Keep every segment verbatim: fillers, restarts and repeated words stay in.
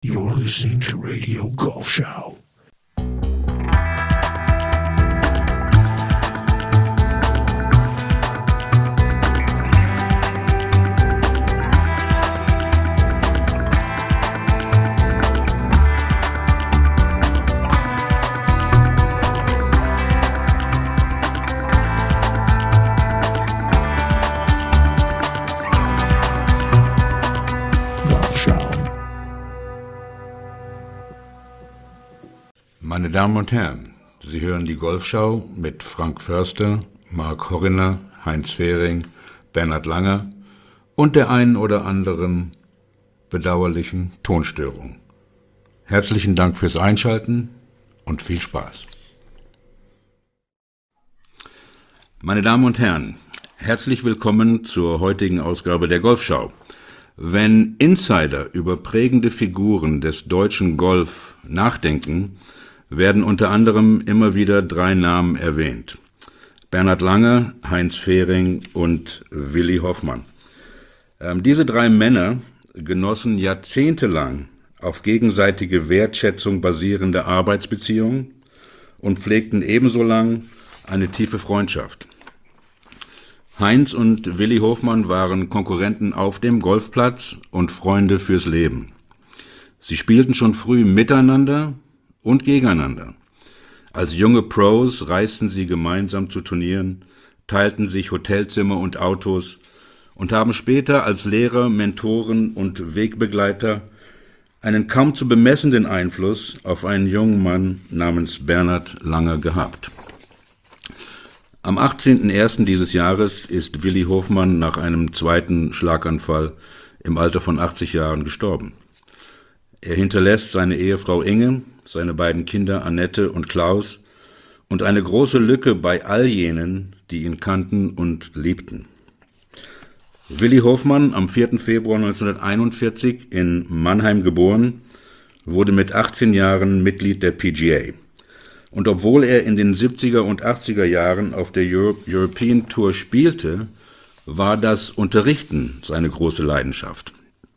You're listening to Radio Golf Show. Meine Damen und Herren, Sie hören die Golfschau mit Frank Förster, Mark Horiner, Heinz Fehring, Bernhard Langer und der einen oder anderen bedauerlichen Tonstörung. Herzlichen Dank fürs Einschalten und viel Spaß. Meine Damen und Herren, herzlich willkommen zur heutigen Ausgabe der Golfschau. Wenn Insider über prägende Figuren des deutschen Golf nachdenken, werden unter anderem immer wieder drei Namen erwähnt. Bernhard Langer, Heinz Fehring und Willi Hoffmann. Ähm, diese drei Männer genossen jahrzehntelang auf gegenseitige Wertschätzung basierende Arbeitsbeziehungen und pflegten ebenso lang eine tiefe Freundschaft. Heinz und Willi Hoffmann waren Konkurrenten auf dem Golfplatz und Freunde fürs Leben. Sie spielten schon früh miteinander und gegeneinander. Als junge Pros reisten sie gemeinsam zu Turnieren, teilten sich Hotelzimmer und Autos und haben später als Lehrer, Mentoren und Wegbegleiter einen kaum zu bemessenden Einfluss auf einen jungen Mann namens Bernhard Langer gehabt. Am achtzehnten ersten dieses Jahres ist Willi Hoffmann nach einem zweiten Schlaganfall im Alter von achtzig Jahren gestorben. Er hinterlässt seine Ehefrau Inge, seine beiden Kinder Annette und Klaus und eine große Lücke bei all jenen, die ihn kannten und liebten. Willi Hoffmann, am vierten Februar neunzehnhunderteinundvierzig in Mannheim geboren, wurde mit achtzehn Jahren Mitglied der P G A. Und obwohl er in den siebziger und achtziger Jahren auf der Euro- European Tour spielte, war das Unterrichten seine große Leidenschaft.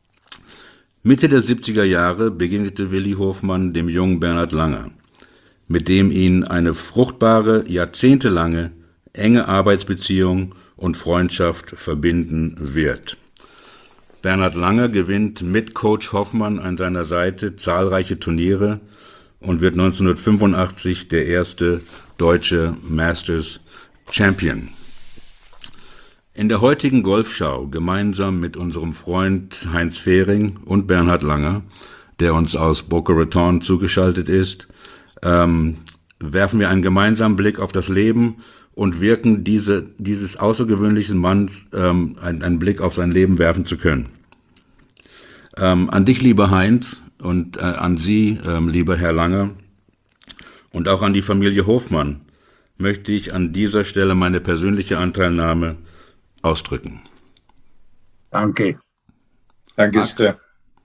Mitte der siebziger Jahre begegnete Willi Hoffmann dem jungen Bernhard Langer, mit dem ihn eine fruchtbare, jahrzehntelange, enge Arbeitsbeziehung und Freundschaft verbinden wird. Bernhard Langer gewinnt mit Coach Hoffmann an seiner Seite zahlreiche Turniere und wird neunzehnhundertfünfundachtzig der erste deutsche Masters Champion. In der heutigen Golfschau, gemeinsam mit unserem Freund Heinz Fehring und Bernhard Langer, der uns aus Boca Raton zugeschaltet ist, ähm, werfen wir einen gemeinsamen Blick auf das Leben und wirken diese, dieses außergewöhnlichen Manns ähm, einen, einen Blick auf sein Leben werfen zu können. Ähm, an dich, lieber Heinz, und äh, an Sie, ähm, lieber Herr Langer, und auch an die Familie Hofmann möchte ich an dieser Stelle meine persönliche Anteilnahme ausdrücken. Danke. Danke sehr.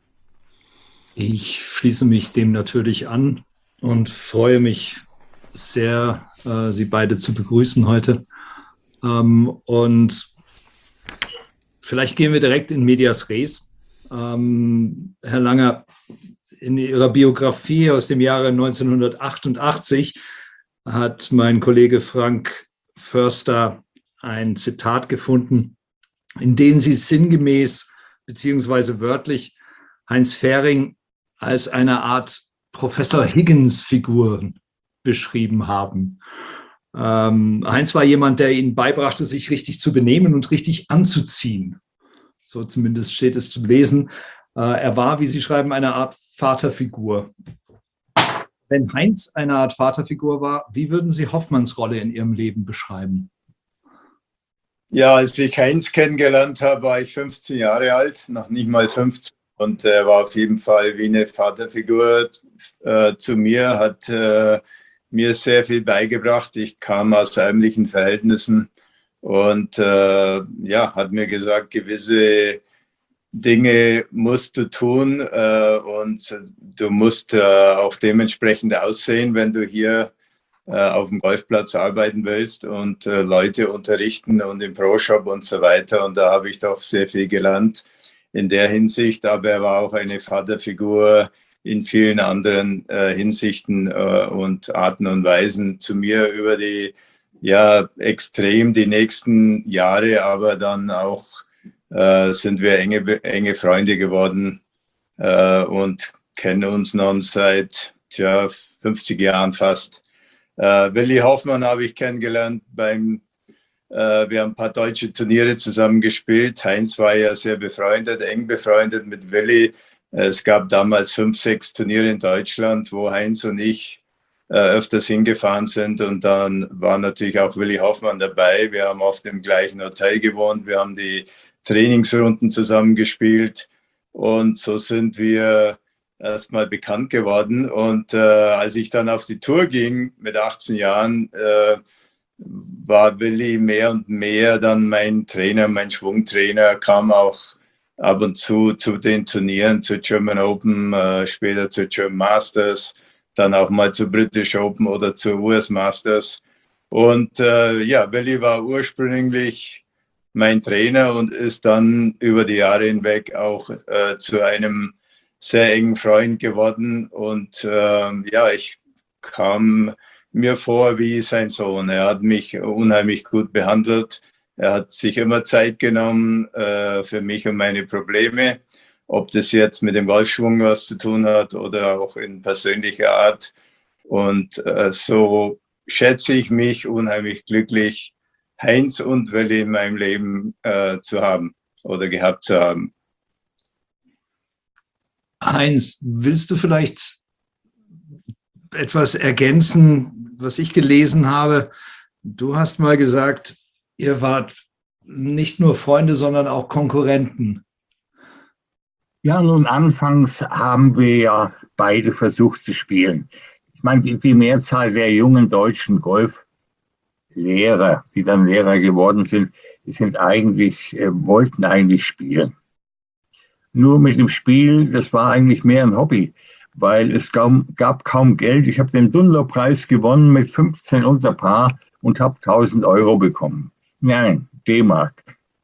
Ich schließe mich dem natürlich an und freue mich sehr, äh, Sie beide zu begrüßen heute. Ähm, und vielleicht gehen wir direkt in medias res. Ähm, Herr Langer, in Ihrer Biografie aus dem Jahre neunzehnhundertachtundachtzig hat mein Kollege Frank Förster ein Zitat gefunden, in dem Sie sinngemäß beziehungsweise wörtlich Heinz Fehring als eine Art Professor Higgins-Figur beschrieben haben. Ähm, Heinz war jemand, der Ihnen beibrachte, sich richtig zu benehmen und richtig anzuziehen. So zumindest steht es zum Lesen. Äh, er war, wie Sie schreiben, eine Art Vaterfigur. Wenn Heinz eine Art Vaterfigur war, wie würden Sie Hoffmanns Rolle in Ihrem Leben beschreiben? Ja, als ich Heinz kennengelernt habe, war ich fünfzehn Jahre alt, noch nicht mal fünfzehn. Und er war auf jeden Fall wie eine Vaterfigur äh, zu mir, hat äh, mir sehr viel beigebracht. Ich kam aus ärmlichen Verhältnissen und äh, ja, hat mir gesagt, gewisse Dinge musst du tun äh, und du musst äh, auch dementsprechend aussehen, wenn du hier äh, auf dem Golfplatz arbeiten willst und äh, Leute unterrichten und im Pro-Shop und so weiter. Und da habe ich doch sehr viel gelernt in der Hinsicht. Aber er war auch eine Vaterfigur in vielen anderen äh, Hinsichten äh, und Arten und Weisen zu mir über die, ja, extrem die nächsten Jahre, aber dann auch äh, sind wir enge, enge Freunde geworden äh, und kennen uns nun seit tja, fünfzig Jahren fast. Äh, Willi Hoffmann habe ich kennengelernt beim äh, wir haben ein paar deutsche Turniere zusammen gespielt. Heinz war ja sehr befreundet, eng befreundet mit Willi. Es gab damals fünf, sechs Turniere in Deutschland, wo Heinz und ich äh, öfters hingefahren sind. Und dann war natürlich auch Willi Hoffmann dabei. Wir haben auf dem gleichen Hotel gewohnt. Wir haben die Trainingsrunden zusammen gespielt. Und so sind wir erstmal bekannt geworden. Und äh, als ich dann auf die Tour ging mit achtzehn Jahren, äh, war Willi mehr und mehr dann mein Trainer, mein Schwungtrainer, kam auch ab und zu zu den Turnieren, zu German Open, äh, später zu German Masters, dann auch mal zu British Open oder zu U S Masters. Und äh, ja, Willi war ursprünglich mein Trainer und ist dann über die Jahre hinweg auch äh, zu einem sehr engen Freund geworden. Und äh, ja, ich kam mir vor wie sein Sohn. Er hat mich unheimlich gut behandelt. Er hat sich immer Zeit genommen äh, für mich und meine Probleme, ob das jetzt mit dem Golfschwung was zu tun hat oder auch in persönlicher Art. Und äh, so schätze ich mich unheimlich glücklich, Heinz und Willi in meinem Leben äh, zu haben oder gehabt zu haben. Heinz, willst du vielleicht etwas ergänzen, was ich gelesen habe? Du hast mal gesagt, ihr wart nicht nur Freunde, sondern auch Konkurrenten. Ja, nun anfangs haben wir ja beide versucht zu spielen. Ich meine, die, die Mehrzahl der jungen deutschen Golflehrer, die dann Lehrer geworden sind, die sind eigentlich, äh, wollten eigentlich spielen. Nur mit dem Spiel, das war eigentlich mehr ein Hobby, weil es kaum, gab kaum Geld. Ich habe den Dunlop-Preis gewonnen mit fünfzehn unter Paar und habe tausend Euro bekommen. Nein, D-Mark.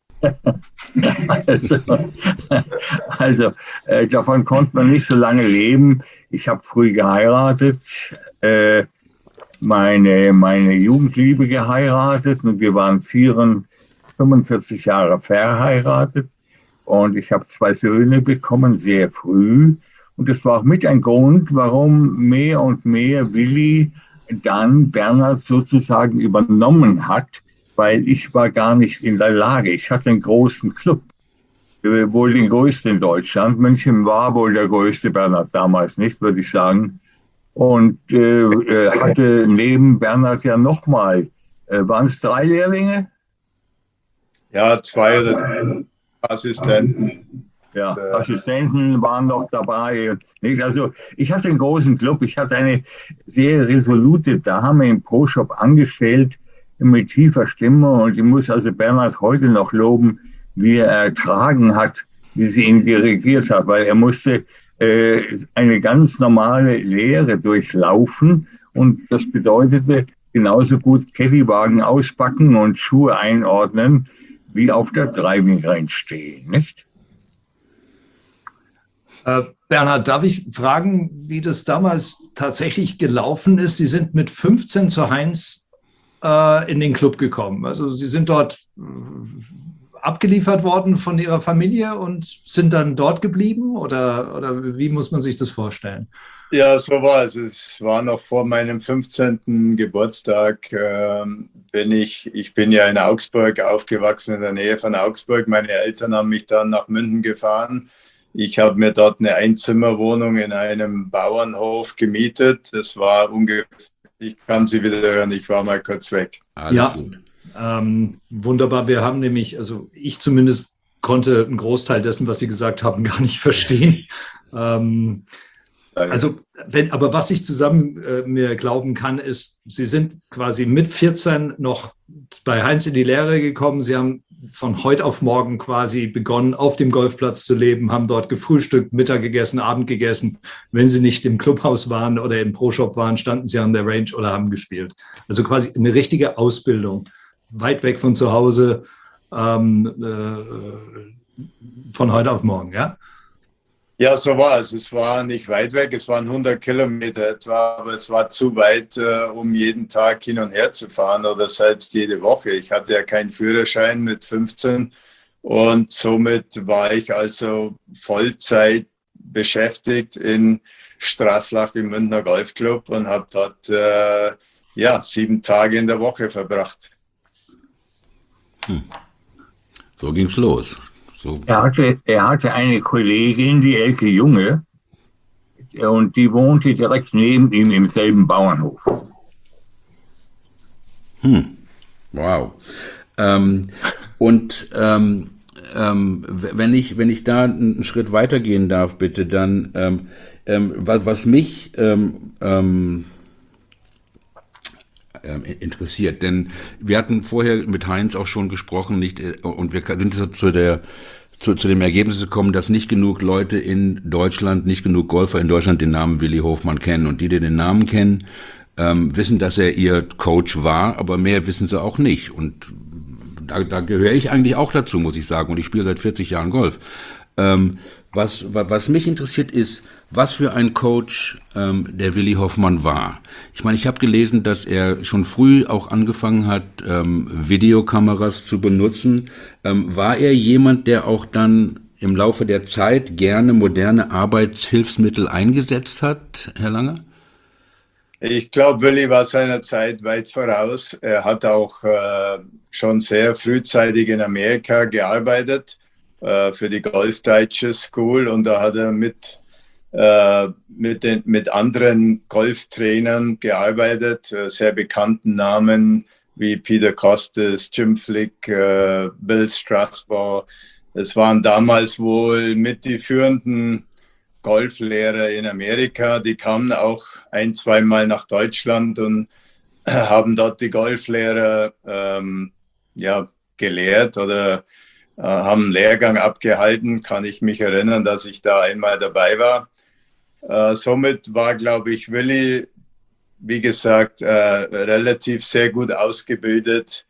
also also äh, davon konnte man nicht so lange leben. Ich habe früh geheiratet, äh, meine, meine Jugendliebe geheiratet und wir waren fünfundvierzig Jahre verheiratet und ich habe zwei Söhne bekommen, sehr früh. Und das war auch mit ein Grund, warum mehr und mehr Willi dann Bernhard sozusagen übernommen hat, weil ich war gar nicht in der Lage. Ich hatte einen großen Club, wohl den größten in Deutschland. München war wohl der größte, Bernhard damals nicht, würde ich sagen. Und äh, hatte neben Bernhard ja nochmal, äh, waren es drei Lehrlinge? Ja, zwei oder drei Assistenten. Ja, Assistenten waren noch dabei. Nicht? Also ich hatte einen großen Club. Ich hatte eine sehr resolute Dame im Pro-Shop angestellt mit tiefer Stimme. Und ich muss also Bernhard heute noch loben, wie er ertragen hat, wie sie ihn dirigiert hat. Weil er musste äh, eine ganz normale Lehre durchlaufen. Und das bedeutete genauso gut Caddywagen auspacken und Schuhe einordnen, wie auf der Driving Range stehen, nicht? Äh, Bernhard, darf ich fragen, wie das damals tatsächlich gelaufen ist? Sie sind mit fünfzehn zu Heinz äh, in den Club gekommen. Also Sie sind dort äh, abgeliefert worden von Ihrer Familie und sind dann dort geblieben? Oder, oder wie muss man sich das vorstellen? Ja, so war es. Es war noch vor meinem fünfzehnten Geburtstag. Ähm, bin ich, ich bin ja in Augsburg aufgewachsen, in der Nähe von Augsburg. Meine Eltern haben mich dann nach München gefahren. Ich habe mir dort eine Einzimmerwohnung in einem Bauernhof gemietet. Das war ungefähr, ich kann Sie wieder hören, ich war mal kurz weg. Alles ja, gut. Ähm, wunderbar. Wir haben nämlich, also ich zumindest konnte einen Großteil dessen, was Sie gesagt haben, gar nicht verstehen. Ähm, also, wenn, aber was ich zusammen äh, mir glauben kann, ist, Sie sind quasi mit vierzehn noch bei Heinz in die Lehre gekommen. Sie haben von heute auf morgen quasi begonnen, auf dem Golfplatz zu leben, haben dort gefrühstückt, Mittag gegessen, Abend gegessen. Wenn Sie nicht im Clubhaus waren oder im Pro-Shop waren, standen Sie an der Range oder haben gespielt. Also quasi eine richtige Ausbildung. Weit weg von zu Hause, ähm, äh, von heute auf morgen, ja? Ja, so war es. Es war nicht weit weg, es waren hundert Kilometer etwa, aber es war zu weit, äh, um jeden Tag hin und her zu fahren oder selbst jede Woche. Ich hatte ja keinen Führerschein mit fünfzehn und somit war ich also Vollzeit beschäftigt in Straßlach im Münchner Golfclub und habe dort äh, ja, sieben Tage in der Woche verbracht. Hm. So ging's los. So. Er hatte, er hatte eine Kollegin, die Elke Junge, und die wohnte direkt neben ihm im selben Bauernhof. Hm. Wow. Ähm, und ähm, ähm, wenn ich, wenn ich da einen Schritt weitergehen darf, bitte, dann ähm, ähm, was, was mich ähm, ähm, interessiert, denn wir hatten vorher mit Heinz auch schon gesprochen, nicht, und wir sind zu der zu, zu dem Ergebnis gekommen, dass nicht genug Leute in Deutschland, nicht genug Golfer in Deutschland den Namen Willi Hofmann kennen, und die, die den Namen kennen, ähm, wissen, dass er ihr Coach war, aber mehr wissen sie auch nicht, und da, da gehöre ich eigentlich auch dazu, muss ich sagen, und ich spiele seit vierzig Jahren Golf. Ähm, was, was mich interessiert ist, was für ein Coach ähm, der Willi Hofmann war. Ich meine, ich habe gelesen, dass er schon früh auch angefangen hat, ähm, Videokameras zu benutzen. Ähm, war er jemand, der auch dann im Laufe der Zeit gerne moderne Arbeitshilfsmittel eingesetzt hat, Herr Lange? Ich glaube, Willi war seiner Zeit weit voraus. Er hat auch äh, schon sehr frühzeitig in Amerika gearbeitet äh, für die Golf Digest School, und da hat er mit Mit, den, mit anderen Golftrainern gearbeitet, sehr bekannten Namen wie Peter Kostis, Jim Flick, äh, Bill Strasbaugh. Es waren damals wohl mit die führenden Golflehrer in Amerika. Die kamen auch ein-, zweimal nach Deutschland und haben dort die Golflehrer ähm, ja, gelehrt oder äh, haben einen Lehrgang abgehalten. Kann ich mich erinnern, dass ich da einmal dabei war. Uh, somit war, glaube ich, Willi, wie gesagt, uh, relativ sehr gut ausgebildet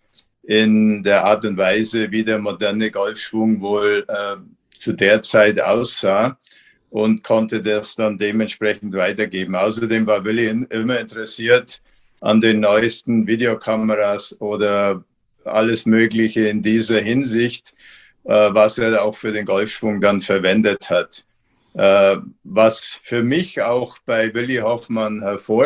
in der Art und Weise, wie der moderne Golfschwung wohl uh, zu der Zeit aussah, und konnte das dann dementsprechend weitergeben. Außerdem war Willi in, immer interessiert an den neuesten Videokameras oder alles Mögliche in dieser Hinsicht, uh, was er auch für den Golfschwung dann verwendet hat. Uh, was für mich auch bei Willi Hofmann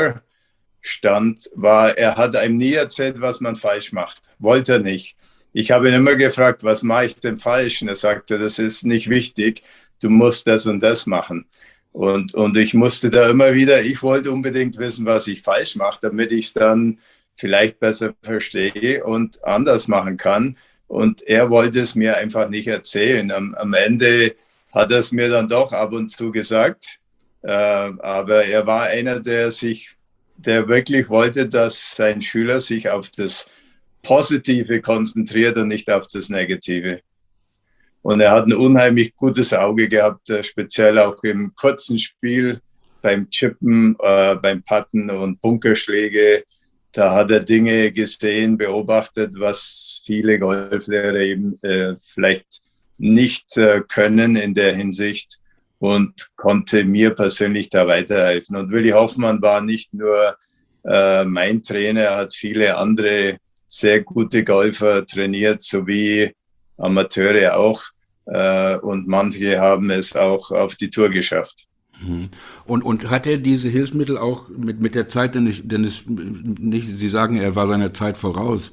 hervorstand, war, er hat einem nie erzählt, was man falsch macht. Wollte er nicht. Ich habe ihn immer gefragt, was mache ich denn falsch? Und er sagte, das ist nicht wichtig, du musst das und das machen. Und, und ich musste da immer wieder, ich wollte unbedingt wissen, was ich falsch mache, damit ich es dann vielleicht besser verstehe und anders machen kann. Und er wollte es mir einfach nicht erzählen. Am, am Ende hat er es mir dann doch ab und zu gesagt. Äh, aber er war einer, der sich, der wirklich wollte, dass sein Schüler sich auf das Positive konzentriert und nicht auf das Negative. Und er hat ein unheimlich gutes Auge gehabt, äh, speziell auch im kurzen Spiel, beim Chippen, äh, beim Putten und Bunkerschläge. Da hat er Dinge gesehen, beobachtet, was viele Golflehrer eben äh, vielleicht nicht äh, können in der Hinsicht, und konnte mir persönlich da weiterhelfen. Und Willi Hofmann war nicht nur äh, mein Trainer, er hat viele andere sehr gute Golfer trainiert, sowie Amateure auch. Äh, und manche haben es auch auf die Tour geschafft. Und, und hat er diese Hilfsmittel auch mit, mit der Zeit, denn, ich, denn es nicht, Sie sagen, er war seiner Zeit voraus.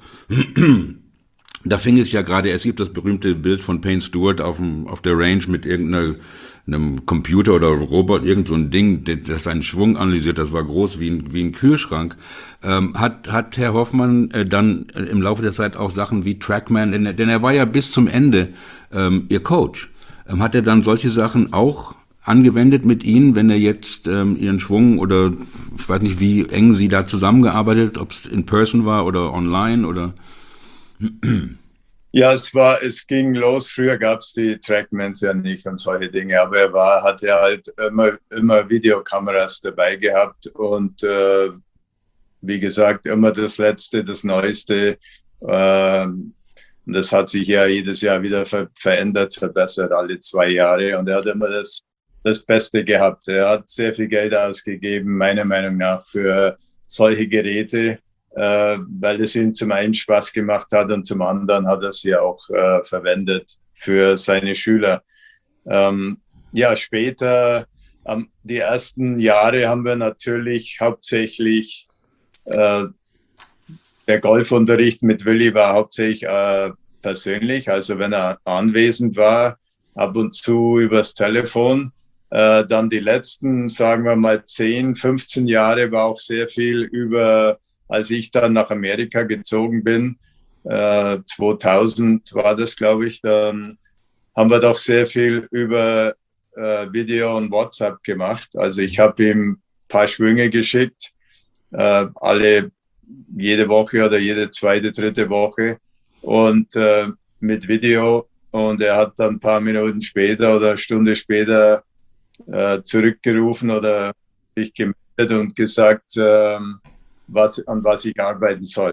Da fing es ja gerade, es gibt das berühmte Bild von Payne Stewart auf, dem, auf der Range mit irgendeinem Computer oder Robot, irgend so ein Ding, das seinen Schwung analysiert, das war groß wie ein, wie ein Kühlschrank. Ähm, hat, hat Herr Hofmann äh, dann äh, im Laufe der Zeit auch Sachen wie Trackman, denn, denn er war ja bis zum Ende ähm, Ihr Coach. Ähm, hat er dann solche Sachen auch angewendet mit Ihnen, wenn er jetzt ähm, Ihren Schwung, oder ich weiß nicht, wie eng Sie da zusammengearbeitet, ob es in person war oder online oder... Ja, es war, es ging los. Früher gab es die Trackmans ja nicht und solche Dinge, aber er war, hatte halt immer, immer Videokameras dabei gehabt und äh, wie gesagt, immer das Letzte, das Neueste. Äh, und das hat sich ja jedes Jahr wieder ver verändert, verbessert, alle zwei Jahre. Und er hat immer das, das Beste gehabt. Er hat sehr viel Geld ausgegeben, meiner Meinung nach, für solche Geräte, äh, weil es ihm zum einen Spaß gemacht hat und zum anderen hat er sie auch äh, verwendet für seine Schüler. Ähm, ja, später, ähm, die ersten Jahre haben wir natürlich hauptsächlich, äh, der Golfunterricht mit Willi war hauptsächlich äh, persönlich, also wenn er anwesend war, ab und zu übers Telefon. Äh, dann die letzten, sagen wir mal, zehn, fünfzehn Jahre war auch sehr viel über, als ich dann nach Amerika gezogen bin, äh, zweitausend war das, glaube ich, dann haben wir doch sehr viel über äh, Video und WhatsApp gemacht. Also ich habe ihm ein paar Schwünge geschickt, äh, alle jede Woche oder jede zweite, dritte Woche und äh, mit Video. Und er hat dann ein paar Minuten später oder eine Stunde später äh, zurückgerufen oder sich gemeldet und gesagt, äh, was, an was ich arbeiten soll.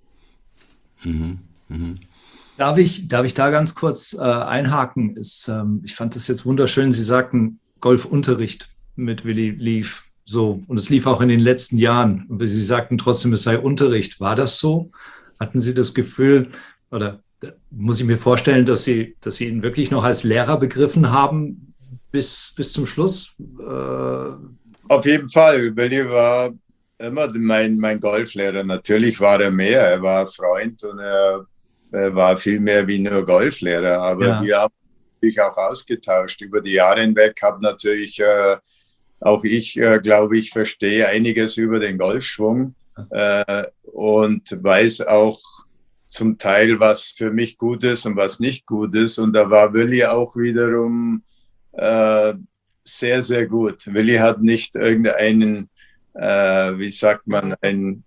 Mhm. Mhm. Darf ich, darf ich da ganz kurz äh, einhaken? Ist, ähm, ich fand das jetzt wunderschön. Sie sagten, Golfunterricht mit Willi lief so und es lief auch in den letzten Jahren. Aber Sie sagten trotzdem, es sei Unterricht. War das so? Hatten Sie das Gefühl, oder muss ich mir vorstellen, dass Sie, dass Sie ihn wirklich noch als Lehrer begriffen haben bis, bis zum Schluss? Äh Auf jeden Fall. Willi war immer mein, mein Golflehrer. Natürlich war er mehr. Er war Freund und er, er war viel mehr wie nur Golflehrer. Aber ja. Wir haben sich auch ausgetauscht über die Jahre hinweg. Habe natürlich äh, auch ich, äh, glaube ich, verstehe einiges über den Golfschwung äh, und weiß auch zum Teil, was für mich gut ist und was nicht gut ist. Und da war Willi auch wiederum äh, sehr, sehr gut. Willi hat nicht irgendeinen, äh, wie sagt man, einen,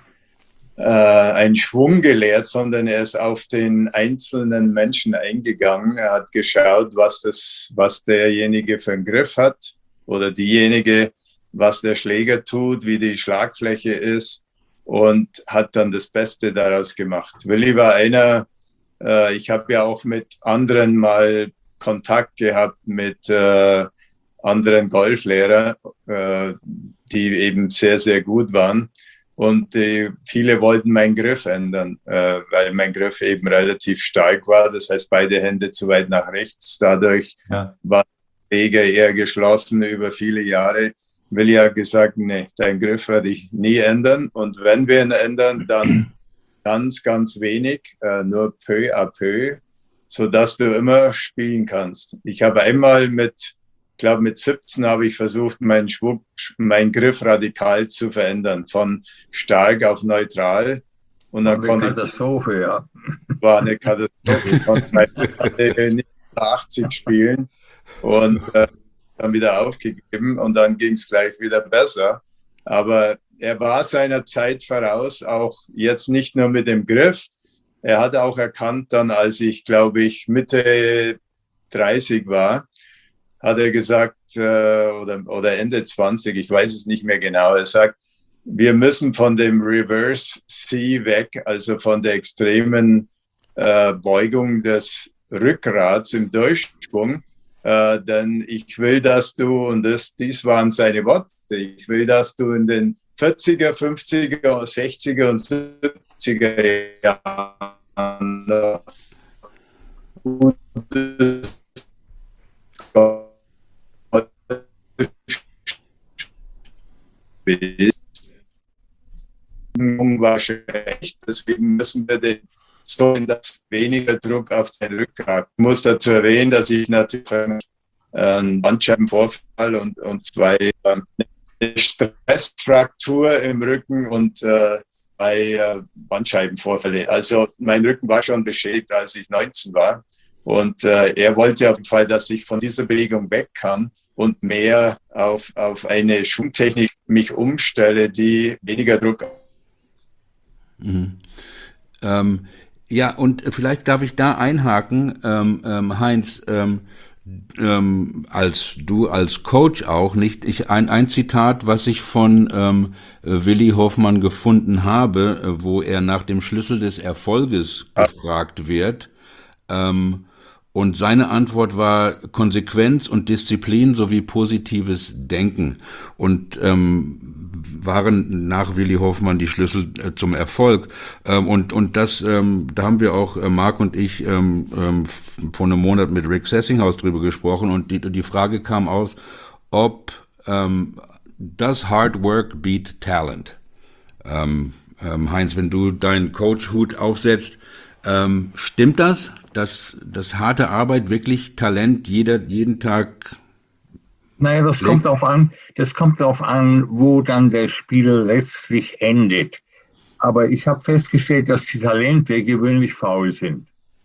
äh, einen Schwung gelehrt, sondern er ist auf den einzelnen Menschen eingegangen. Er hat geschaut, was, das, was derjenige für einen Griff hat oder diejenige, was der Schläger tut, wie die Schlagfläche ist. Und hat dann das Beste daraus gemacht. Willi war einer, äh, ich habe ja auch mit anderen mal Kontakt gehabt, mit äh, anderen Golflehrern, äh, die eben sehr, sehr gut waren. Und die, viele wollten meinen Griff ändern, äh, weil mein Griff eben relativ stark war. Das heißt, beide Hände zu weit nach rechts. Dadurch ja. war der Schläger eher geschlossen über viele Jahre. Willi hat gesagt, nee, deinen Griff werde ich nie ändern. Und wenn wir ihn ändern, dann ganz, ganz wenig, äh, nur peu à peu, sodass du immer spielen kannst. Ich habe einmal mit, ich glaube mit siebzehn habe ich versucht, meinen Schwung, meinen Griff radikal zu verändern, von stark auf neutral. Und dann war eine konnte Katastrophe, ich, ja. War eine Katastrophe. Ich konnte nicht achtzig spielen und äh, dann wieder aufgegeben und dann ging es gleich wieder besser. Aber er war seiner Zeit voraus, auch jetzt nicht nur mit dem Griff. Er hat auch erkannt dann, als ich, glaube ich, Mitte dreißig war, hat er gesagt, äh, oder, oder Ende zwanzig, ich weiß es nicht mehr genau, er sagt, wir müssen von dem Reverse C weg, also von der extremen äh, Beugung des Rückgrats im Durchschwung, Äh, denn ich will, dass du, und das, dies waren seine Worte, ich will, dass du in den vierziger, fünfziger, sechziger und siebziger Jahren war schlecht, deswegen müssen wir den so, dass weniger Druck auf den Rückgrat. Ich muss dazu erwähnen, dass ich natürlich einen Bandscheibenvorfall und, und zwei äh, eine Stressfraktur im Rücken und äh, zwei äh, Bandscheibenvorfälle. Also mein Rücken war schon beschädigt, als ich neunzehn war. Und äh, er wollte auf jeden Fall, dass ich von dieser Bewegung weg kann und mehr auf, auf eine Schwungtechnik mich umstelle, die weniger Druck. Mhm. Ähm, ja, und vielleicht darf ich da einhaken, ähm, ähm, Heinz, ähm, ähm, als du als Coach auch, nicht ich ein, ein Zitat, was ich von ähm, Willi Hoffmann gefunden habe, wo er nach dem Schlüssel des Erfolges gefragt wird. Ähm, Und seine Antwort war Konsequenz und Disziplin sowie positives Denken und ähm, waren nach Willi Hofmann die Schlüssel äh, zum Erfolg. Ähm, und und das, ähm, da haben wir auch, äh, Marc und ich, ähm, ähm, vor einem Monat mit Rick Sessinghaus drüber gesprochen und die, die Frage kam aus, ob ähm, does hard work beat talent? Ähm, ähm, Heinz, wenn du deinen Coach-Hut aufsetzt, ähm, stimmt das? Dass, dass harte Arbeit wirklich Talent jeder, jeden Tag. Naja, das kommt darauf an, das kommt darauf an, wo dann der Spiel letztlich endet. Aber ich habe festgestellt, dass die Talente gewöhnlich faul sind.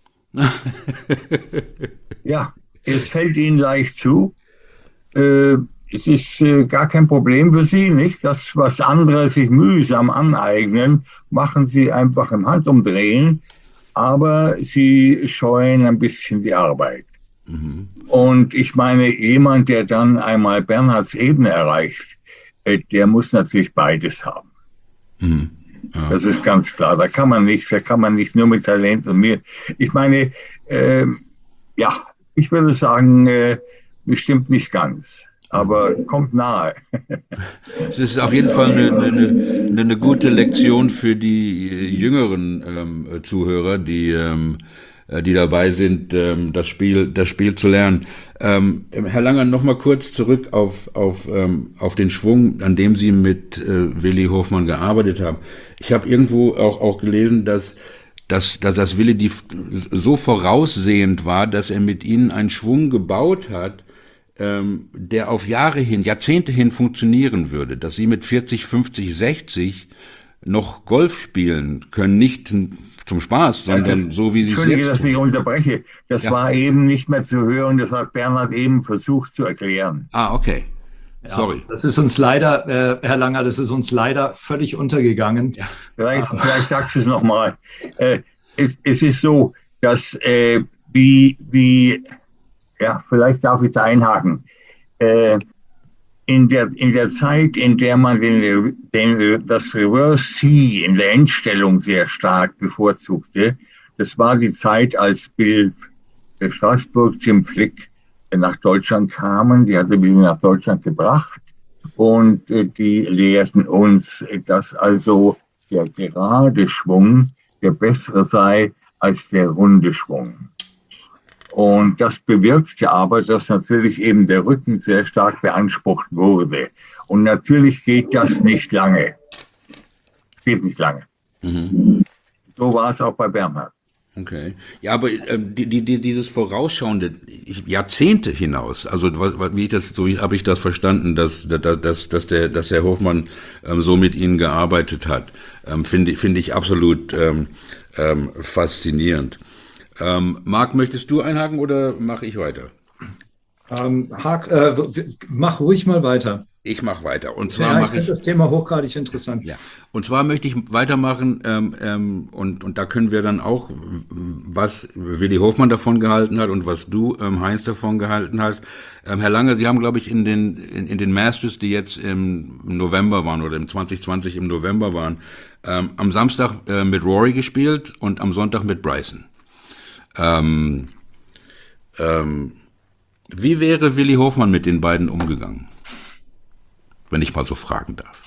Ja, es fällt ihnen leicht zu. Äh, es ist äh, gar kein Problem für sie, nicht? Das, was andere sich mühsam aneignen, machen sie einfach im Handumdrehen. Aber sie scheuen ein bisschen die Arbeit. Mhm. Und ich meine, jemand, der dann einmal Bernhards Ebene erreicht, der muss natürlich beides haben. Mhm. Ja. Das ist ganz klar. Da kann man nicht, da kann man nicht nur mit Talent und mir. Ich meine, äh, ja, ich würde sagen, äh, bestimmt nicht ganz. Aber kommt nahe. Es ist auf jeden Fall eine, eine, eine gute Lektion für die jüngeren ähm, Zuhörer, die, ähm, die dabei sind, ähm, das Spiel, das Spiel zu lernen. Ähm, Herr Langer, noch mal kurz zurück auf, auf, ähm, auf den Schwung, an dem Sie mit äh, Willi Hofmann gearbeitet haben. Ich habe irgendwo auch, auch gelesen, dass dass, dass, dass Willi die so voraussehend war, dass er mit Ihnen einen Schwung gebaut hat, Ähm, der auf Jahre hin, Jahrzehnte hin funktionieren würde, dass sie mit vierzig, fünfzig, sechzig noch Golf spielen können, nicht zum Spaß, sondern ja, das, so wie sie es jetzt tun. Entschuldige, dass ich unterbreche. Das ja. war eben nicht mehr zu hören, das hat Bernhard eben versucht zu erklären. Ah, okay. Ja, sorry. Das ist uns leider, äh, Herr Langer, das ist uns leider völlig untergegangen. Ja. Vielleicht, vielleicht sagst du es nochmal. Äh, es, es ist so, dass äh, wie, wie Ja, vielleicht darf ich da einhaken. Äh, in, der, in der Zeit, in der man den, den, das Reverse C in der Endstellung sehr stark bevorzugte, das war die Zeit, als Bill Straßburg, Jim Flick nach Deutschland kamen. Die hatte mich nach Deutschland gebracht und äh, die lehrten uns, dass also der gerade Schwung der bessere sei als der runde Schwung. Und das bewirkte aber, dass natürlich eben der Rücken sehr stark beansprucht wurde. Und natürlich geht das nicht lange. Es geht nicht lange. Mhm. So war es auch bei Bernhard. Okay. Ja, aber ähm, die, die, dieses vorausschauende Jahrzehnte hinaus, also wie ich das, so habe ich das verstanden, dass, dass, dass der, dass der Hofmann ähm, so mit Ihnen gearbeitet hat, ähm, finde finde ich absolut ähm, ähm, faszinierend. Ähm, Marc, möchtest du einhaken oder mache ich weiter? Ähm, Hak, äh, mach ruhig mal weiter. Ich mache weiter. Und zwar ja, mache ich das Thema hochgradig interessant. Ja. Und zwar möchte ich weitermachen ähm, ähm, und und da können wir dann auch, was Willi Hofmann davon gehalten hat und was du, ähm, Heinz, davon gehalten hast. Ähm, Herr Lange, Sie haben, glaube ich, in den in, in den Masters, die jetzt im November waren oder im zwanzig zwanzig im November waren, ähm, am Samstag äh, mit Rory gespielt und am Sonntag mit Bryson. Ähm, ähm, wie wäre Willi Hofmann mit den beiden umgegangen? Wenn ich mal so fragen darf.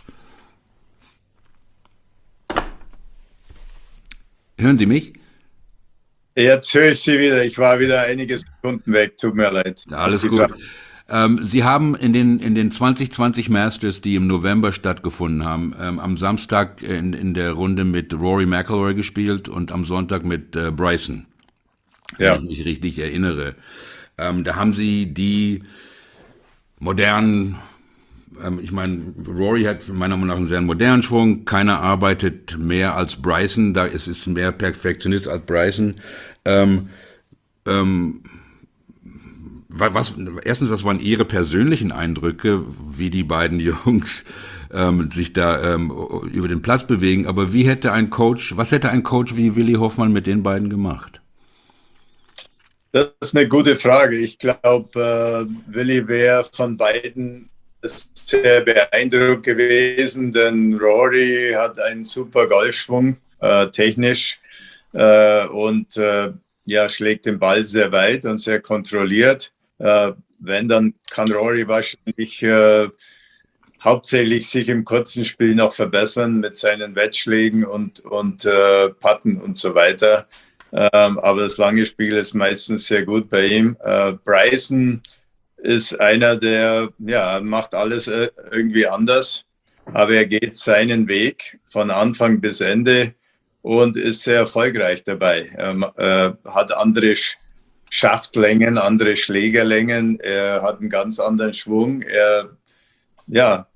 Hören Sie mich? Jetzt höre ich Sie wieder. Ich war wieder einige Sekunden weg. Tut mir leid. Alles gut. Ähm, Sie haben in den, in den zwanzig zwanzig Masters, die im November stattgefunden haben, ähm, am Samstag in, in der Runde mit Rory McIlroy gespielt und am Sonntag mit äh, Bryson. Wenn ja. ich mich richtig erinnere. Ähm, da haben Sie die modernen, ähm, ich meine, Rory hat meiner Meinung nach einen sehr modernen Schwung, keiner arbeitet mehr als Bryson, da ist es mehr Perfektionist als Bryson. Ähm, ähm, was, erstens, was waren Ihre persönlichen Eindrücke, wie die beiden Jungs ähm, sich da ähm, über den Platz bewegen, aber wie hätte ein Coach, was hätte ein Coach wie Willi Hofmann mit den beiden gemacht? Das ist eine gute Frage. Ich glaube, äh, Willi wäre von beiden sehr beeindruckt gewesen, denn Rory hat einen super Golfschwung, äh, technisch. Äh, und äh, ja, schlägt den Ball sehr weit und sehr kontrolliert. Äh, wenn, dann kann Rory wahrscheinlich äh, hauptsächlich sich im kurzen Spiel noch verbessern mit seinen Wettschlägen und, und äh, Putten und so weiter. Ähm, aber das lange Spiel ist meistens sehr gut bei ihm. Äh, Bryson ist einer, der ja, macht alles äh, irgendwie anders, aber er geht seinen Weg von Anfang bis Ende und ist sehr erfolgreich dabei. Er äh, hat andere Sch- Schaftlängen, andere Schlägerlängen, er hat einen ganz anderen Schwung. Er ja,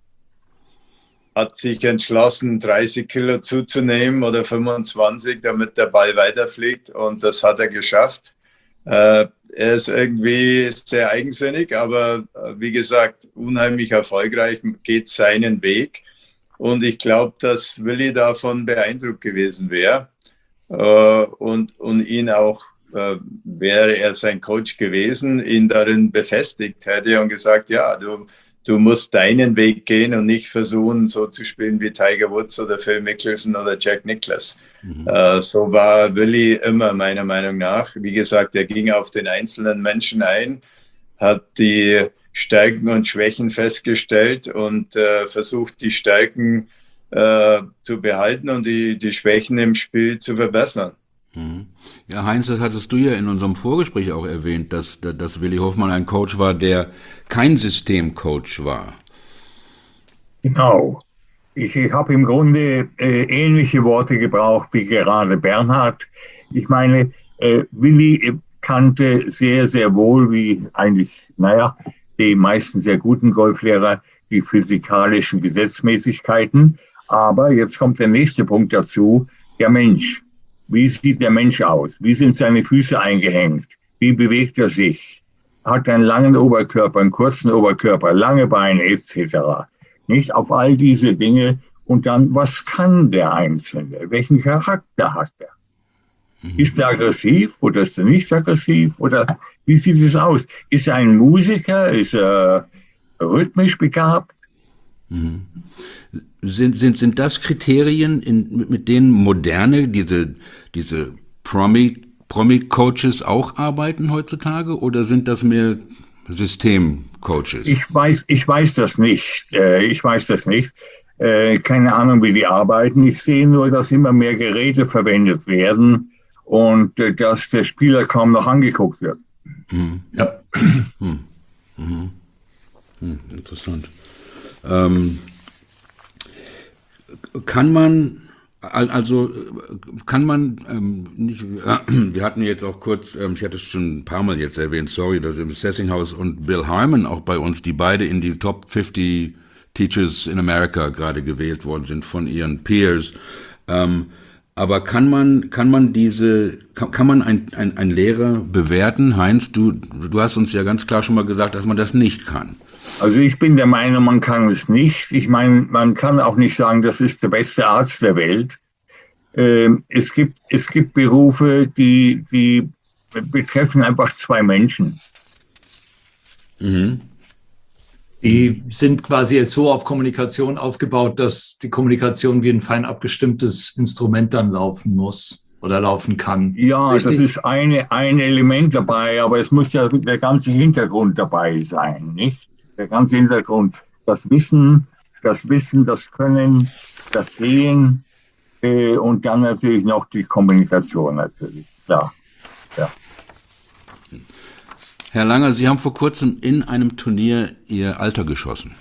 hat sich entschlossen, dreißig Kilo zuzunehmen oder fünfundzwanzig, damit der Ball weiterfliegt, und das hat er geschafft. Äh, er ist irgendwie sehr eigensinnig, aber äh, wie gesagt, unheimlich erfolgreich, geht seinen Weg. Und ich glaube, dass Willi davon beeindruckt gewesen wäre äh, und, und ihn auch, äh, wäre er sein Coach gewesen, ihn darin befestigt hätte und gesagt, ja, du, du musst deinen Weg gehen und nicht versuchen, so zu spielen wie Tiger Woods oder Phil Mickelson oder Jack Nicklaus. Mhm. Äh, so war Willi immer meiner Meinung nach. Wie gesagt, er ging auf den einzelnen Menschen ein, hat die Stärken und Schwächen festgestellt und äh, versucht, die Stärken äh, zu behalten und die, die Schwächen im Spiel zu verbessern. Ja, Heinz, das hattest du ja in unserem Vorgespräch auch erwähnt, dass, dass Willi Hoffmann ein Coach war, der kein Systemcoach war. Genau. Ich, ich habe im Grunde äh, ähnliche Worte gebraucht wie gerade Bernhard. Ich meine, äh, Willi kannte sehr, sehr wohl, wie eigentlich, naja, die meisten sehr guten Golflehrer, die physikalischen Gesetzmäßigkeiten. Aber jetzt kommt der nächste Punkt dazu, der Mensch. Wie sieht der Mensch aus? Wie sind seine Füße eingehängt? Wie bewegt er sich? Hat er einen langen Oberkörper, einen kurzen Oberkörper, lange Beine et cetera. Nicht auf all diese Dinge. Und dann, was kann der Einzelne? Welchen Charakter hat er? Mhm. Ist er aggressiv oder ist er nicht aggressiv? Oder wie sieht es aus? Ist er ein Musiker? Ist er rhythmisch begabt? Mhm. Sind, sind, sind das Kriterien, in, mit denen moderne, diese, diese Promi, Promi-Coaches auch arbeiten heutzutage, oder sind das mehr System-Coaches? Ich weiß, ich weiß das nicht. Ich weiß das nicht. Keine Ahnung, wie die arbeiten. Ich sehe nur, dass immer mehr Geräte verwendet werden und dass der Spieler kaum noch angeguckt wird. Mhm. Ja. Hm. Mhm. Hm, interessant. Ähm, Kann man, also kann man ähm, nicht, äh, wir hatten jetzt auch kurz, ähm, ich hatte es schon ein paar Mal jetzt erwähnt, sorry, dass im Sessinghaus und Bill Harmon auch bei uns, die beide in die Top fünfzig Teachers in America gerade gewählt worden sind von ihren Peers. Ähm, aber kann man, kann man diese, kann, kann man ein, ein, ein Lehrer bewerten? Heinz, du, du hast uns ja ganz klar schon mal gesagt, dass man das nicht kann. Also ich bin der Meinung, man kann es nicht. Ich meine, man kann auch nicht sagen, das ist der beste Arzt der Welt. Ähm, es gibt, es gibt Berufe, die, die betreffen einfach zwei Menschen. Mhm. Die sind quasi jetzt so auf Kommunikation aufgebaut, dass die Kommunikation wie ein fein abgestimmtes Instrument dann laufen muss oder laufen kann. Ja, richtig? Das ist eine, ein Element dabei, aber es muss ja der ganze Hintergrund dabei sein, nicht? Der ganze Hintergrund, das Wissen, das Wissen, das Können, das Sehen äh, und dann natürlich noch die Kommunikation natürlich, klar. Ja. Herr Langer, Sie haben vor kurzem in einem Turnier Ihr Alter geschossen.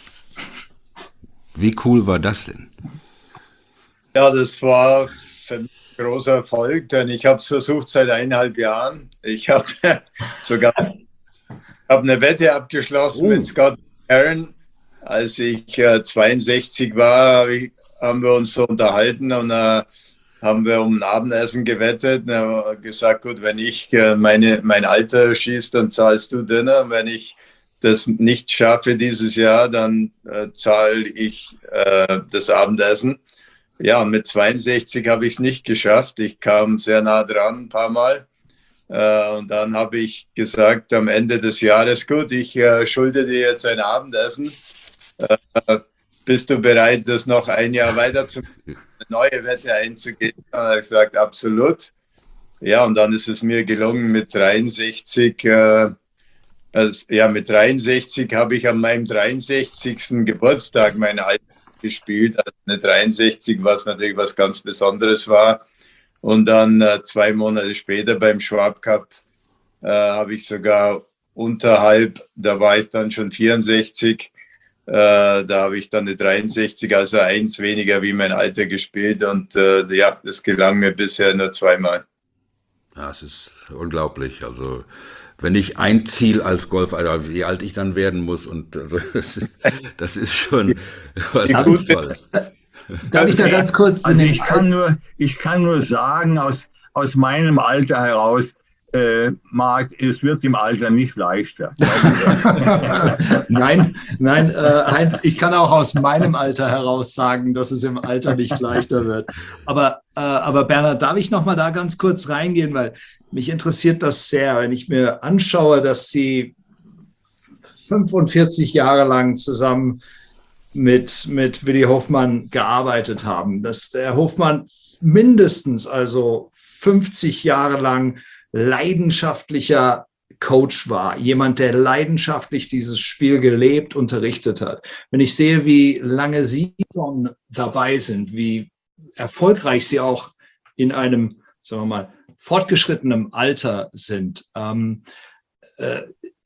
Wie cool war das denn? Ja, das war für mich ein großer Erfolg, denn ich habe es versucht seit eineinhalb Jahren. Ich habe sogar habe eine Wette abgeschlossen oh. mit Scott Aaron. Als ich äh, zweiundsechzig war, haben wir uns so unterhalten und äh, haben wir um ein Abendessen gewettet. Und er hat gesagt, gut, wenn ich äh, meine, mein Alter schieße, dann zahlst du Dinner. Wenn ich das nicht schaffe dieses Jahr, dann äh, zahle ich äh, das Abendessen. Ja, mit zweiundsechzig habe ich es nicht geschafft. Ich kam sehr nah dran ein paar Mal. Uh, und dann habe ich gesagt am Ende des Jahres, gut, ich uh, schulde dir jetzt ein Abendessen. Uh, bist du bereit, das noch ein Jahr weiter zu eine neue Wette einzugehen? Und er hat gesagt, absolut. ja, und dann ist es mir gelungen mit dreiundsechzig, äh, also, ja, mit dreiundsechzig habe ich an meinem dreiundsechzigsten Geburtstag mein Alter gespielt. Also eine dreiundsechzig, was natürlich was ganz Besonderes war. Und dann äh, zwei Monate später beim Schwab Cup äh, habe ich sogar unterhalb, da war ich dann schon vierundsechzig, äh, da habe ich dann eine dreiundsechzig, also eins weniger wie mein Alter gespielt. Und äh, ja, das gelang mir bisher nur zweimal. Ja, es ist unglaublich. Also wenn ich ein Ziel als Golf, also wie alt ich dann werden muss, und also, das ist schon was ganz Tolles. Darf ich da ganz kurz? Also ich kann nur, ich kann nur sagen, aus, aus meinem Alter heraus, äh, Marc, es wird im Alter nicht leichter. Nein, nein, äh, Heinz, ich kann auch aus meinem Alter heraus sagen, dass es im Alter nicht leichter wird. Aber, äh, aber Bernhard, darf ich noch mal da ganz kurz reingehen, weil mich interessiert das sehr, wenn ich mir anschaue, dass Sie fünfundvierzig Jahre lang zusammen mit, mit Willi Hofmann gearbeitet haben, dass der Hofmann mindestens also fünfzig Jahre lang leidenschaftlicher Coach war, jemand, der leidenschaftlich dieses Spiel gelebt, unterrichtet hat. Wenn ich sehe, wie lange Sie schon dabei sind, wie erfolgreich Sie auch in einem, sagen wir mal, fortgeschrittenen Alter sind, ähm, äh,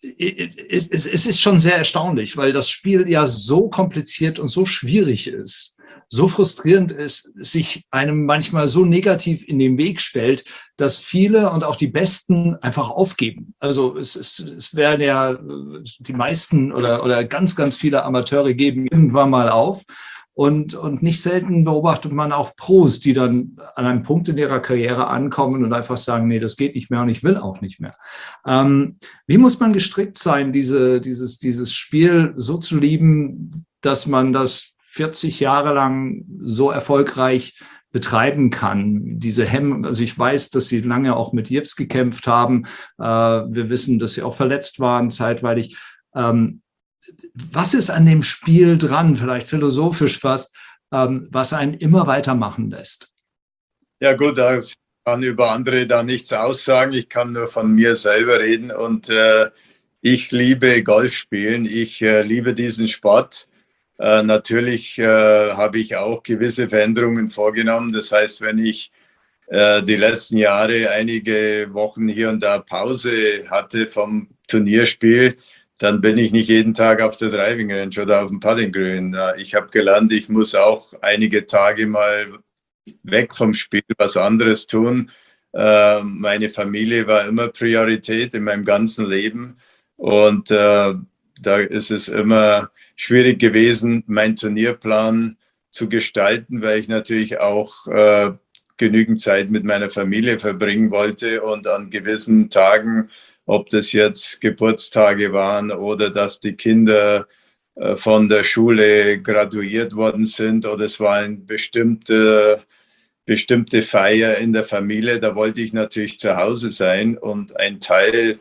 es, es ist schon sehr erstaunlich, weil das Spiel ja so kompliziert und so schwierig ist, so frustrierend ist, sich einem manchmal so negativ in den Weg stellt, dass viele und auch die Besten einfach aufgeben. Also es, es, es werden ja die meisten oder, oder ganz, ganz viele Amateure geben irgendwann mal auf. Und, und nicht selten beobachtet man auch Pros, die dann an einem Punkt in ihrer Karriere ankommen und einfach sagen, nee, das geht nicht mehr und ich will auch nicht mehr. Ähm, wie muss man gestrickt sein, diese, dieses, dieses Spiel so zu lieben, dass man das vierzig Jahre lang so erfolgreich betreiben kann? Diese Hemmung, also ich weiß, dass Sie lange auch mit Jips gekämpft haben. Äh, wir wissen, dass Sie auch verletzt waren zeitweilig. Ähm, Was ist an dem Spiel dran, vielleicht philosophisch fast, ähm, was einen immer weitermachen lässt? Ja gut, ich kann über andere da nichts aussagen. Ich kann nur von mir selber reden. Und äh, ich liebe Golf spielen. Ich äh, liebe diesen Sport. Äh, natürlich äh, habe ich auch gewisse Veränderungen vorgenommen. Das heißt, wenn ich äh, die letzten Jahre einige Wochen hier und da Pause hatte vom Turnierspiel, dann bin ich nicht jeden Tag auf der Driving Range oder auf dem Putting Green. Ich habe gelernt, ich muss auch einige Tage mal weg vom Spiel was anderes tun. Meine Familie war immer Priorität in meinem ganzen Leben. Und da ist es immer schwierig gewesen, meinen Turnierplan zu gestalten, weil ich natürlich auch genügend Zeit mit meiner Familie verbringen wollte und an gewissen Tagen, ob das jetzt Geburtstage waren oder dass die Kinder äh, von der Schule graduiert worden sind oder es war eine bestimmte, bestimmte Feier in der Familie, da wollte ich natürlich zu Hause sein und ein Teil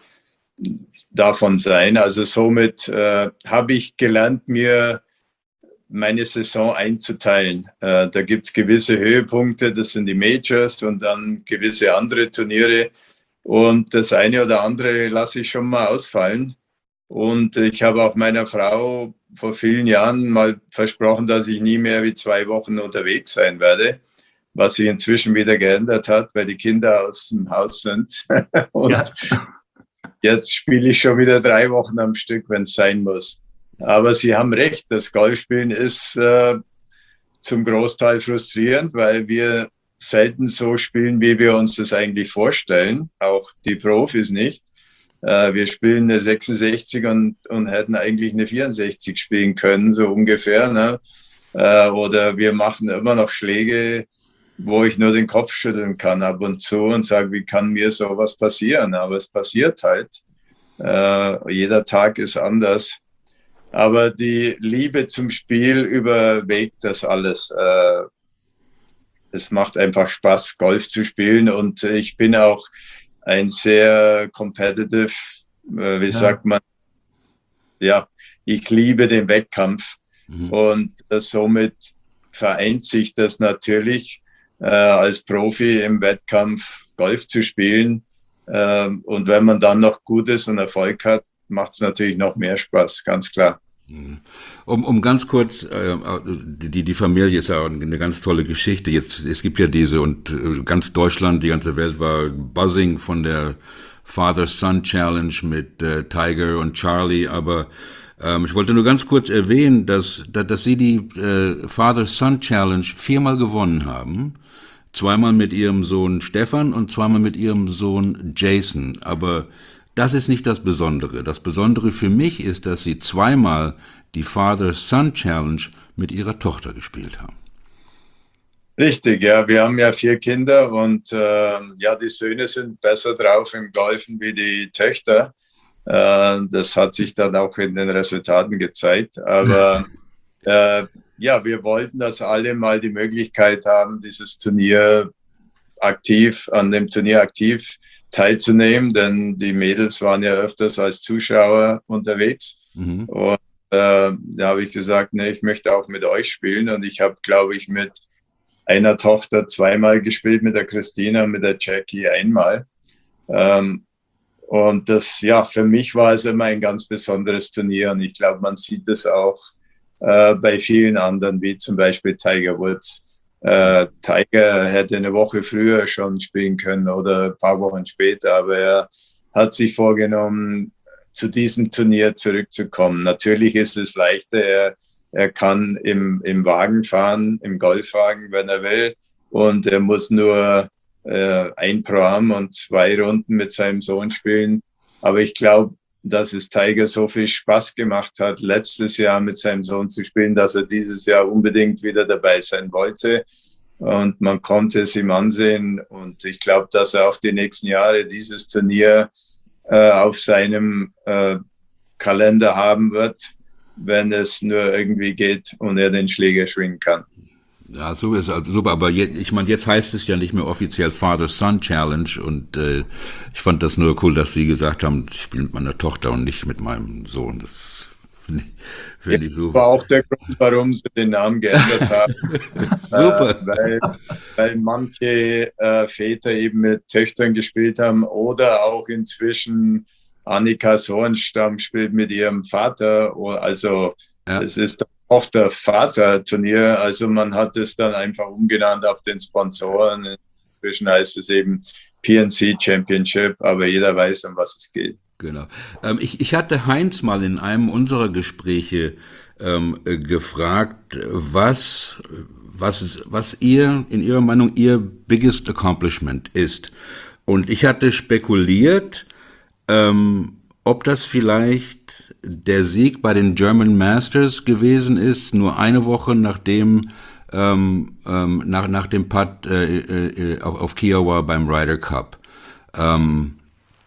davon sein. Also somit äh, habe ich gelernt, mir meine Saison einzuteilen. Äh, da gibt es gewisse Höhepunkte, das sind die Majors und dann gewisse andere Turniere. Und das eine oder andere lasse ich schon mal ausfallen. Und ich habe auch meiner Frau vor vielen Jahren mal versprochen, dass ich nie mehr wie zwei Wochen unterwegs sein werde, was sich inzwischen wieder geändert hat, weil die Kinder aus dem Haus sind. Und ja. Jetzt spiele ich schon wieder drei Wochen am Stück, wenn es sein muss. Aber Sie haben recht, das Golfspielen ist äh, zum Großteil frustrierend, weil wir selten so spielen, wie wir uns das eigentlich vorstellen. Auch die Profis nicht. Äh, wir spielen eine sechsundsechzig und, und hätten eigentlich eine vierundsechzig spielen können, so ungefähr. Ne? Äh, oder wir machen immer noch Schläge, wo ich nur den Kopf schütteln kann ab und zu und sage, wie kann mir sowas passieren? Aber es passiert halt. Äh, jeder Tag ist anders. Aber die Liebe zum Spiel überwiegt das alles. Äh, Es macht einfach Spaß, Golf zu spielen und ich bin auch ein sehr competitive, äh, wie ja. sagt man, ja, ich liebe den Wettkampf mhm. und äh, somit vereint sich das natürlich. Äh, als Profi im Wettkampf Golf zu spielen. Ähm, und wenn man dann noch gut ist und Erfolg hat, macht es natürlich noch mehr Spaß, ganz klar. Um, um ganz kurz, äh, die, die Familie ist ja eine ganz tolle Geschichte. Jetzt, es gibt ja diese und ganz Deutschland, die ganze Welt war buzzing von der Father-Son-Challenge mit äh, Tiger und Charlie, aber ähm, ich wollte nur ganz kurz erwähnen, dass, dass, dass Sie die äh, Father-Son-Challenge viermal gewonnen haben. Zweimal mit Ihrem Sohn Stefan und zweimal mit Ihrem Sohn Jason. Aber das ist nicht das Besondere. Das Besondere für mich ist, dass Sie zweimal die Father-Son-Challenge mit Ihrer Tochter gespielt haben. Richtig, ja. Wir haben ja vier Kinder und äh, ja, die Söhne sind besser drauf im Golfen wie die Töchter. Äh, das hat sich dann auch in den Resultaten gezeigt. Aber äh, ja, wir wollten, dass alle mal die Möglichkeit haben, dieses Turnier aktiv, an dem Turnier aktiv teilzunehmen, denn die Mädels waren ja öfters als Zuschauer unterwegs. Mhm. Und äh, da habe ich gesagt, nee, ich möchte auch mit euch spielen. Und ich habe, glaube ich, mit einer Tochter zweimal gespielt, mit der Christina, mit der Jackie einmal. Ähm, und das, ja, für mich war es immer ein ganz besonderes Turnier. Und ich glaube, man sieht es auch äh, bei vielen anderen, wie zum Beispiel Tiger Woods. Uh, Tiger hätte eine Woche früher schon spielen können oder ein paar Wochen später, aber er hat sich vorgenommen, zu diesem Turnier zurückzukommen. Natürlich ist es leichter, er, er kann im, im Wagen fahren, im Golfwagen, wenn er will, und er muss nur uh, ein Programm und zwei Runden mit seinem Sohn spielen. Aber ich glaube, dass es Tiger so viel Spaß gemacht hat, letztes Jahr mit seinem Sohn zu spielen, dass er dieses Jahr unbedingt wieder dabei sein wollte. Und man konnte es ihm ansehen. Und ich glaube, dass er auch die nächsten Jahre dieses Turnier äh, auf seinem äh, Kalender haben wird, wenn es nur irgendwie geht und er den Schläger schwingen kann. Ja, so ist also super, aber je, ich meine, jetzt heißt es ja nicht mehr offiziell Father-Son-Challenge und äh, ich fand das nur cool, dass Sie gesagt haben, ich spiele mit meiner Tochter und nicht mit meinem Sohn. Das finde ich, find ja, ich super. War auch der Grund, warum Sie den Namen geändert haben. Super. Äh, weil, weil manche äh, Väter eben mit Töchtern gespielt haben oder auch inzwischen Annika Sorenstam spielt mit ihrem Vater. Also ja. Es ist auch der Vater-Turnier, also man hat es dann einfach umgenannt auf den Sponsoren. Inzwischen heißt es eben P N C Championship, aber jeder weiß, um was es geht. Genau. Ähm, ich, ich hatte Heinz mal in einem unserer Gespräche ähm, äh, gefragt, was, was, was ihr, in Ihrer Meinung, Ihr biggest accomplishment ist. Und ich hatte spekuliert, ähm, ob das vielleicht der Sieg bei den German Masters gewesen ist, nur eine Woche nachdem ähm, ähm, nach, nach dem Putt äh, äh, auf, auf Kiowa beim Ryder Cup. Ähm,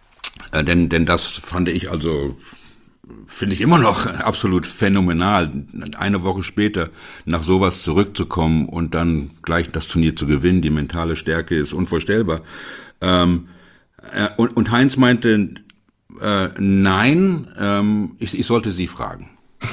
äh, denn, denn das fand ich also, finde ich immer noch absolut phänomenal, eine Woche später nach sowas zurückzukommen und dann gleich das Turnier zu gewinnen. Die mentale Stärke ist unvorstellbar. Ähm, äh, und, und Heinz meinte, Äh, nein, ähm, ich, ich sollte Sie fragen.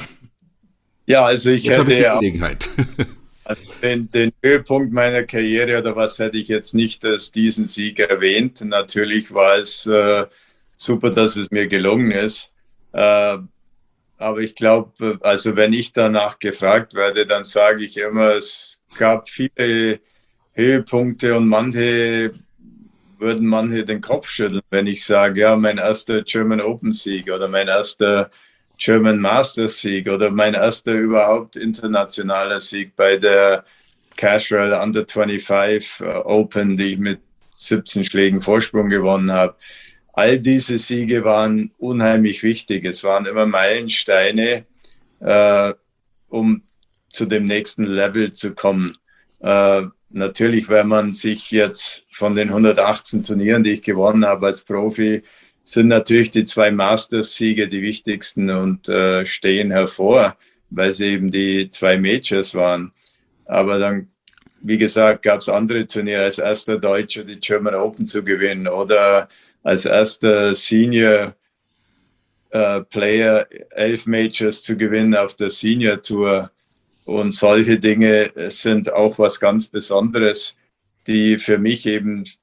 Ja, also ich jetzt hätte ich die auch, Gelegenheit. also den, den Höhepunkt meiner Karriere oder was hätte ich jetzt nicht als diesen Sieg erwähnt. Natürlich war es äh, super, dass es mir gelungen ist. Äh, aber ich glaube, also wenn ich danach gefragt werde, dann sage ich immer, es gab viele Höhepunkte und manche würden manche den Kopf schütteln, wenn ich sage, ja, mein erster German Open Sieg oder mein erster German Masters Sieg oder mein erster überhaupt internationaler Sieg bei der Casual Under fünfundzwanzig Open, die ich mit siebzehn Schlägen Vorsprung gewonnen habe. All diese Siege waren unheimlich wichtig. Es waren immer Meilensteine, äh, um zu dem nächsten Level zu kommen. Äh, Natürlich, wenn man sich jetzt von den hundertachtzehn Turnieren, die ich gewonnen habe als Profi, sind natürlich die zwei Masters-Siege die wichtigsten und äh, stehen hervor, weil sie eben die zwei Majors waren. Aber dann, wie gesagt, gab es andere Turniere, als erster Deutscher die German Open zu gewinnen oder als erster Senior äh, Player elf Majors zu gewinnen auf der Senior Tour. Und solche Dinge sind auch was ganz Besonderes, die für mich eben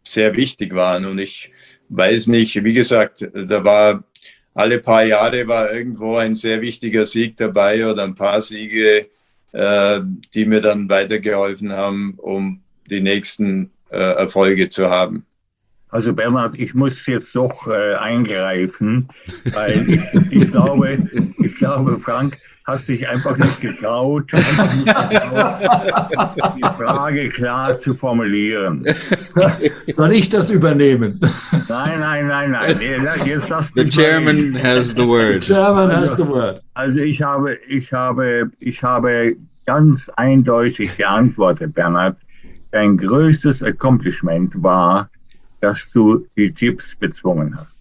sehr wichtig waren. Und ich weiß nicht, wie gesagt, da war alle paar Jahre war irgendwo ein sehr wichtiger Sieg dabei oder ein paar Siege, äh, die mir dann weitergeholfen haben, um die nächsten äh, Erfolge zu haben. Also Bernhard, ich muss jetzt doch äh, eingreifen, weil ich, ich, glaube, ich glaube, Frank hat sich einfach nicht getraut, einfach nicht getraut, die Frage klar zu formulieren. Soll ich das übernehmen? Nein, nein, nein, nein. Jetzt lass The mich chairman mal has the word. Chairman also, has the word. Also ich habe, ich habe, ich habe ganz eindeutig geantwortet, Bernhard. Dein größtes Accomplishment war, dass du die Gyps bezwungen hast.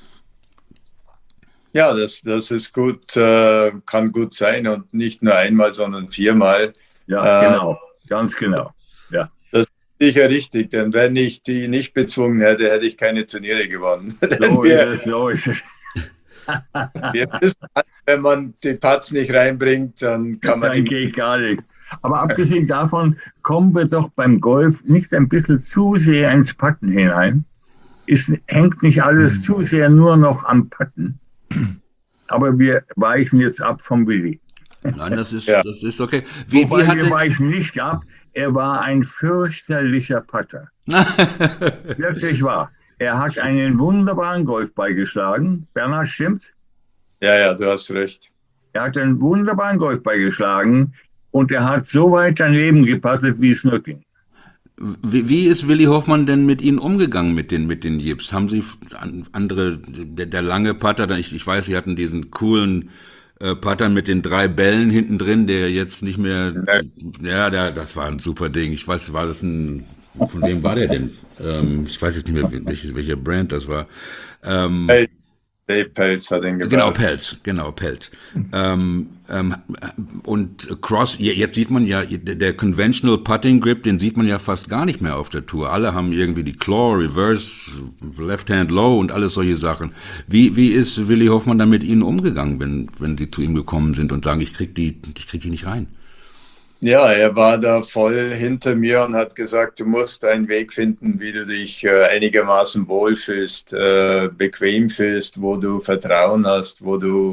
Ja, das, das ist gut, äh, kann gut sein und nicht nur einmal, sondern viermal. Ja, äh, genau, ganz genau. Ja. Das ist sicher richtig, denn wenn ich die nicht bezwungen hätte, hätte ich keine Turniere gewonnen. So wir, ist es, so ist es. wir wissen, wenn man die Putts nicht reinbringt, dann kann man Dann ihm geht gar nichts. Aber abgesehen davon kommen wir doch beim Golf nicht ein bisschen zu sehr ins Putten hinein. Es hängt nicht alles zu sehr nur noch am Putten. Aber wir weichen jetzt ab vom Willi. Nein, das ist, Ja. das ist okay. Wie, Wobei wie hatte, wir weichen nicht ab. Er war ein fürchterlicher Putter. Wirklich wahr. Er hat einen wunderbaren Golfball geschlagen. Bernhard, stimmt's? Ja, ja, du hast recht. Er hat einen wunderbaren Golfball geschlagen und er hat so weit daneben gepattet, wie es nur ging. Wie, wie ist Willi Hoffmann denn mit Ihnen umgegangen, mit den, mit den Yips? Haben Sie an- andere, der, der lange Putter, ich, ich weiß, Sie hatten diesen coolen äh, Putter mit den drei Bällen hinten drin, der jetzt nicht mehr, ja, der, das war ein super Ding. Ich weiß, war das ein, von wem war der denn? Ähm, ich weiß jetzt nicht mehr, welche, welche Brand das war. Ähm, Hey, Dave Pelz hat ihn gebaut. Genau, Pelz, genau, Pelz. Ähm, ähm, und Cross, je- jetzt sieht man ja, der der Conventional Putting Grip, den sieht man ja fast gar nicht mehr auf der Tour. Alle haben irgendwie die Claw, Reverse, Left Hand Low und alles solche Sachen. Wie, wie ist Willi Hoffmann dann mit Ihnen umgegangen, wenn, wenn Sie zu ihm gekommen sind und sagen, ich krieg die, ich krieg die nicht rein? Ja, er war da voll hinter mir und hat gesagt, du musst einen Weg finden, wie du dich äh, einigermaßen wohlfühlst, äh, bequem fühlst, wo du Vertrauen hast, wo du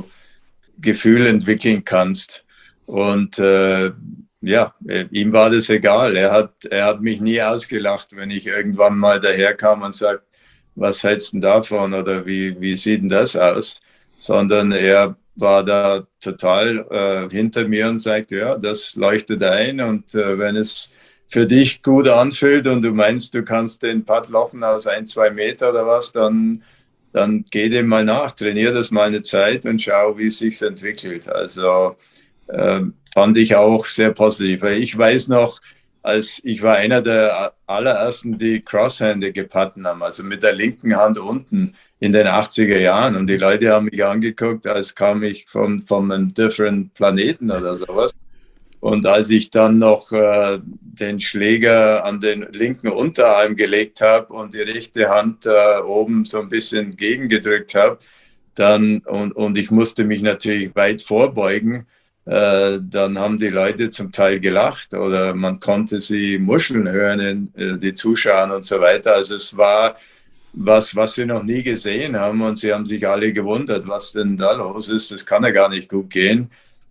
Gefühl entwickeln kannst. Und äh, ja, äh, ihm war das egal. Er hat, er hat mich nie ausgelacht, wenn ich irgendwann mal daherkam und sagt, was hältst du denn davon oder wie, wie sieht denn das aus? Sondern er war da total äh, hinter mir und sagte, ja, das leuchtet ein und äh, wenn es für dich gut anfühlt und du meinst, du kannst den Putt lochen aus ein, zwei Meter oder was, dann, dann geh dem mal nach, trainier das mal eine Zeit und schau, wie es sich entwickelt. Also äh, fand ich auch sehr positiv. Weil ich weiß noch, als ich war einer der allerersten, die Crosshänder gepattet haben, also mit der linken Hand unten in den achtziger Jahren. Und die Leute haben mich angeguckt, als kam ich von, von einem different Planeten oder sowas. Und als ich dann noch äh, den Schläger an den linken Unterarm gelegt habe und die rechte Hand äh, oben so ein bisschen gegengedrückt habe, dann und, und ich musste mich natürlich weit vorbeugen, äh, dann haben die Leute zum Teil gelacht oder man konnte sie muscheln hören, äh, die Zuschauer und so weiter. Also es war was, was sie noch nie gesehen haben und sie haben sich alle gewundert, was denn da los ist. Das kann ja gar nicht gut gehen.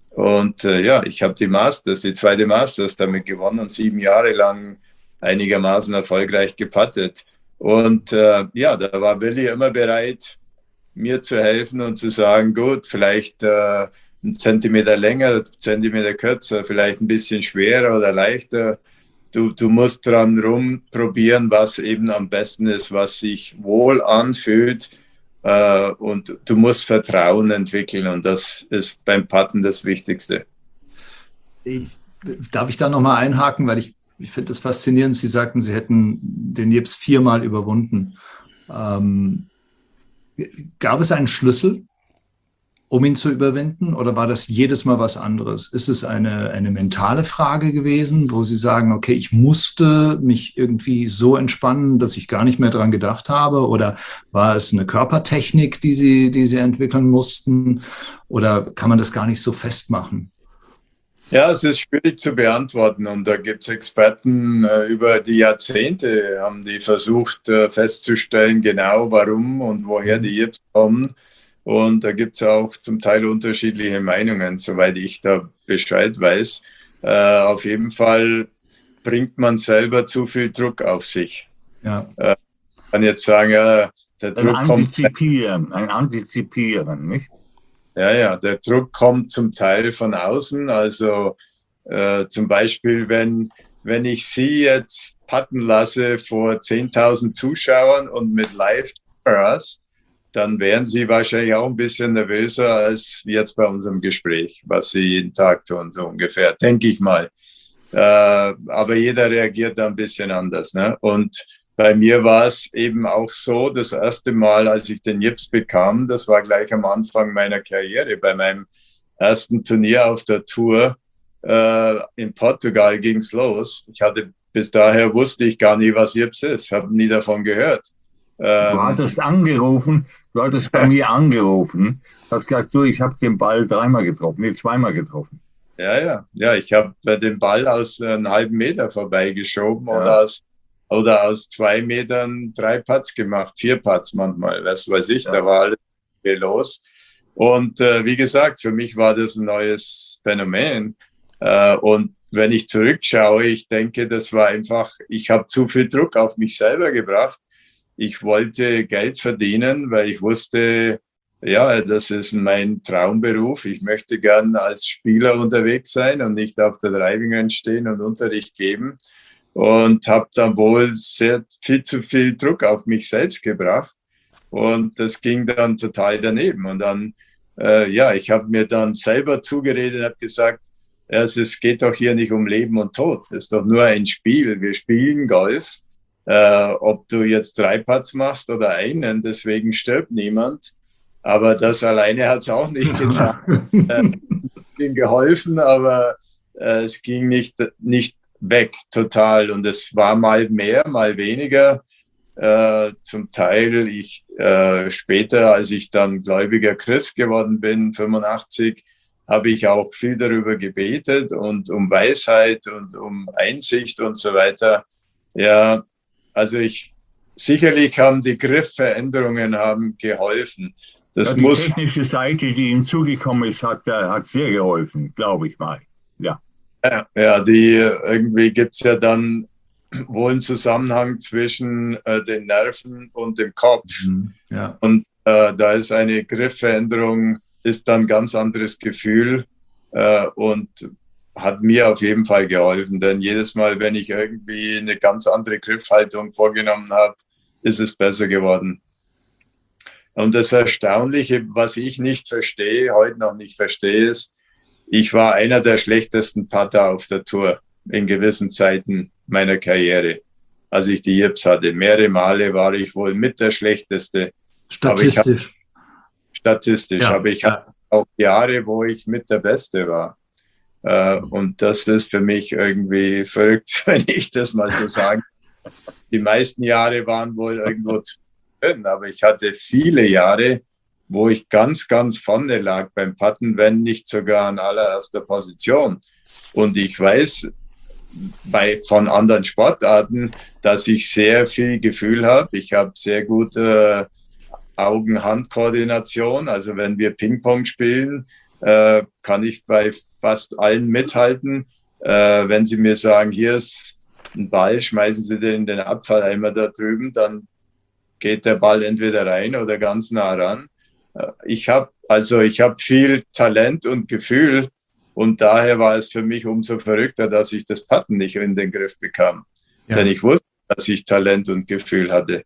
Und äh, ja, ich habe die Masters, die zweite Masters damit gewonnen und sieben Jahre lang einigermaßen erfolgreich gepattet. Und äh, ja, da war Willi immer bereit, mir zu helfen und zu sagen, gut, vielleicht äh, einen Zentimeter länger, einen Zentimeter kürzer, vielleicht ein bisschen schwerer oder leichter. Du, du musst dran rumprobieren, was eben am besten ist, was sich wohl anfühlt. Äh, und du musst Vertrauen entwickeln und das ist beim Putten das Wichtigste. Ich, darf ich da nochmal einhaken, weil ich, ich finde es faszinierend, Sie sagten, Sie hätten den Yips viermal überwunden. Ähm, gab es einen Schlüssel, um ihn zu überwinden, oder war das jedes Mal was anderes? Ist es eine, eine mentale Frage gewesen, wo Sie sagen, okay, ich musste mich irgendwie so entspannen, dass ich gar nicht mehr dran gedacht habe? Oder war es eine Körpertechnik, die Sie, die Sie entwickeln mussten? Oder kann man das gar nicht so festmachen? Ja, es ist schwierig zu beantworten und da gibt es Experten äh, über die Jahrzehnte, haben die versucht äh, festzustellen, genau warum und woher die Jips kommen. Und da gibt es auch zum Teil unterschiedliche Meinungen, soweit ich da Bescheid weiß. Äh, auf jeden Fall bringt man selber zu viel Druck auf sich. Ja. Äh, ich kann jetzt sagen, ja, der Ein Druck kommt. Antizipieren, ein Antizipieren, nicht? Ja, ja, der Druck kommt zum Teil von außen. Also äh, zum Beispiel, wenn, wenn ich Sie jetzt putten lasse vor zehntausend Zuschauern und mit Live-Kameras, dann wären Sie wahrscheinlich auch ein bisschen nervöser als jetzt bei unserem Gespräch, was Sie jeden Tag tun, so ungefähr, denke ich mal. Äh, aber jeder reagiert da ein bisschen anders, ne? Und bei mir war es eben auch so, das erste Mal, als ich den Jips bekam, das war gleich am Anfang meiner Karriere, bei meinem ersten Turnier auf der Tour äh, in Portugal ging es los. Ich hatte, bis daher wusste ich gar nie, was Jips ist, habe nie davon gehört. Ähm, Du hattest angerufen, du hattest bei mir angerufen, hast gesagt, du, ich habe den Ball dreimal getroffen, nee, zweimal getroffen. Ja, ja, ja, ich habe den Ball aus einem halben Meter vorbeigeschoben Ja. oder aus oder aus zwei Metern drei Putts gemacht, vier Putts manchmal, was weiß ich, Ja. da war alles los. Und äh, wie gesagt, für mich war das ein neues Phänomen. Äh, und wenn ich zurückschaue, ich denke, das war einfach, ich habe zu viel Druck auf mich selber gebracht. Ich wollte Geld verdienen, weil ich wusste, ja, das ist mein Traumberuf. Ich möchte gern als Spieler unterwegs sein und nicht auf der Driving Range stehen und Unterricht geben. Und habe dann wohl sehr viel zu viel Druck auf mich selbst gebracht. Und das ging dann total daneben. Und dann, äh, ja, ich habe mir dann selber zugeredet und habe gesagt, ja, es geht doch hier nicht um Leben und Tod. Es ist doch nur ein Spiel. Wir spielen Golf. Äh, ob du jetzt drei Putts machst oder einen, deswegen stirbt niemand. Aber das alleine hat es auch nicht getan. äh, ging geholfen, aber äh, es ging nicht, nicht weg, total. Und es war mal mehr, mal weniger. Äh, zum Teil, ich äh, später, als ich dann gläubiger Christ geworden bin, fünfundachtzig, habe ich auch viel darüber gebetet und um Weisheit und um Einsicht und so weiter. Ja, also ich, sicherlich haben die Griffveränderungen haben geholfen. Das Ja, die muss, technische Seite, die ihm zugekommen ist, hat, äh, hat sehr geholfen, glaube ich mal. Ja. ja, die irgendwie gibt es ja dann wohl einen Zusammenhang zwischen äh, den Nerven und dem Kopf. Mhm. Ja. Und äh, da ist eine Griffveränderung, ist dann ein ganz anderes Gefühl äh, und hat mir auf jeden Fall geholfen. Denn jedes Mal, wenn ich irgendwie eine ganz andere Griffhaltung vorgenommen habe, ist es besser geworden. Und das Erstaunliche, was ich nicht verstehe, heute noch nicht verstehe, ist, ich war einer der schlechtesten Putter auf der Tour in gewissen Zeiten meiner Karriere. Als ich die Jips hatte, mehrere Male war ich wohl mit der schlechteste. Statistisch. Aber ich hab, statistisch, Ja, aber ich ja. hatte auch Jahre, wo ich mit der Beste war. Äh, und das ist für mich irgendwie verrückt, wenn ich das mal so sage. Die meisten Jahre waren wohl irgendwo zu drin, aber ich hatte viele Jahre, wo ich ganz, ganz vorne lag beim Putten, wenn nicht sogar an allererster Position. Und ich weiß bei, von anderen Sportarten, dass ich sehr viel Gefühl habe. Ich habe sehr gute Augen-Hand-Koordination. Also wenn wir Ping-Pong spielen, äh, kann ich bei fast allen mithalten. Äh, wenn sie mir sagen, hier ist ein Ball, schmeißen Sie den in den Abfalleimer da drüben, dann geht der Ball entweder rein oder ganz nah ran. Ich habe also ich habe viel Talent und Gefühl und daher war es für mich umso verrückter, dass ich das Putten nicht in den Griff bekam. Ja. Denn ich wusste, dass ich Talent und Gefühl hatte.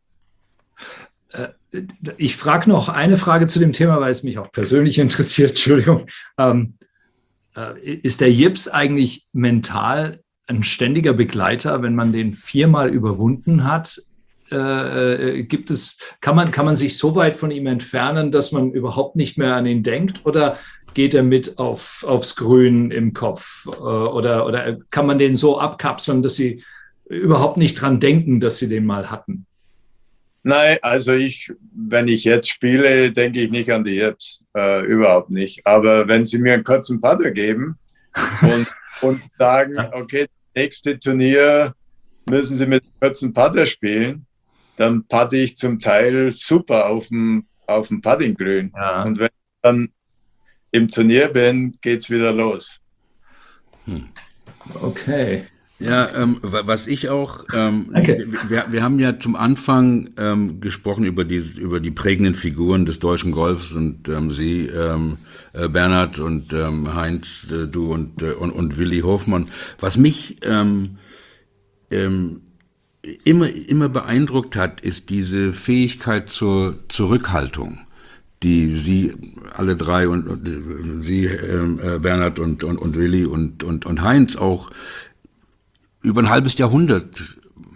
Ich frage noch eine Frage zu dem Thema, weil es mich auch persönlich interessiert. Entschuldigung. Ähm, äh, ist der Jips eigentlich mental ein ständiger Begleiter, wenn man den viermal überwunden hat? Äh, gibt es, kann man, kann man sich so weit von ihm entfernen, dass man überhaupt nicht mehr an ihn denkt? Oder geht er mit auf, aufs Grün im Kopf? Äh, oder, oder kann man den so abkapseln, dass Sie überhaupt nicht dran denken, dass Sie den mal hatten? Nein, also ich, wenn ich jetzt spiele, denke ich nicht an die Jips, äh, überhaupt nicht. Aber wenn Sie mir einen kurzen Putter geben und und sagen, okay, das nächste Turnier müssen Sie mit kurzen Putter spielen, dann putte ich zum Teil super auf dem, auf dem Puttinggrün. Ja. Und wenn ich dann im Turnier bin, geht es wieder los. Hm. Okay. Ja, ähm, was ich auch, ähm, wir, wir haben ja zum Anfang ähm, gesprochen über die, über die prägenden Figuren des deutschen Golfs und ähm, Sie, ähm, äh, Bernhard und ähm, Heinz, äh, du und, äh, und, und Willi Hofmann. Was mich ähm, ähm, immer, immer beeindruckt hat, ist diese Fähigkeit zur Zurückhaltung, die Sie alle drei und, und Sie, äh, Bernhard und, und, und Willi und, und, und Heinz auch über ein halbes Jahrhundert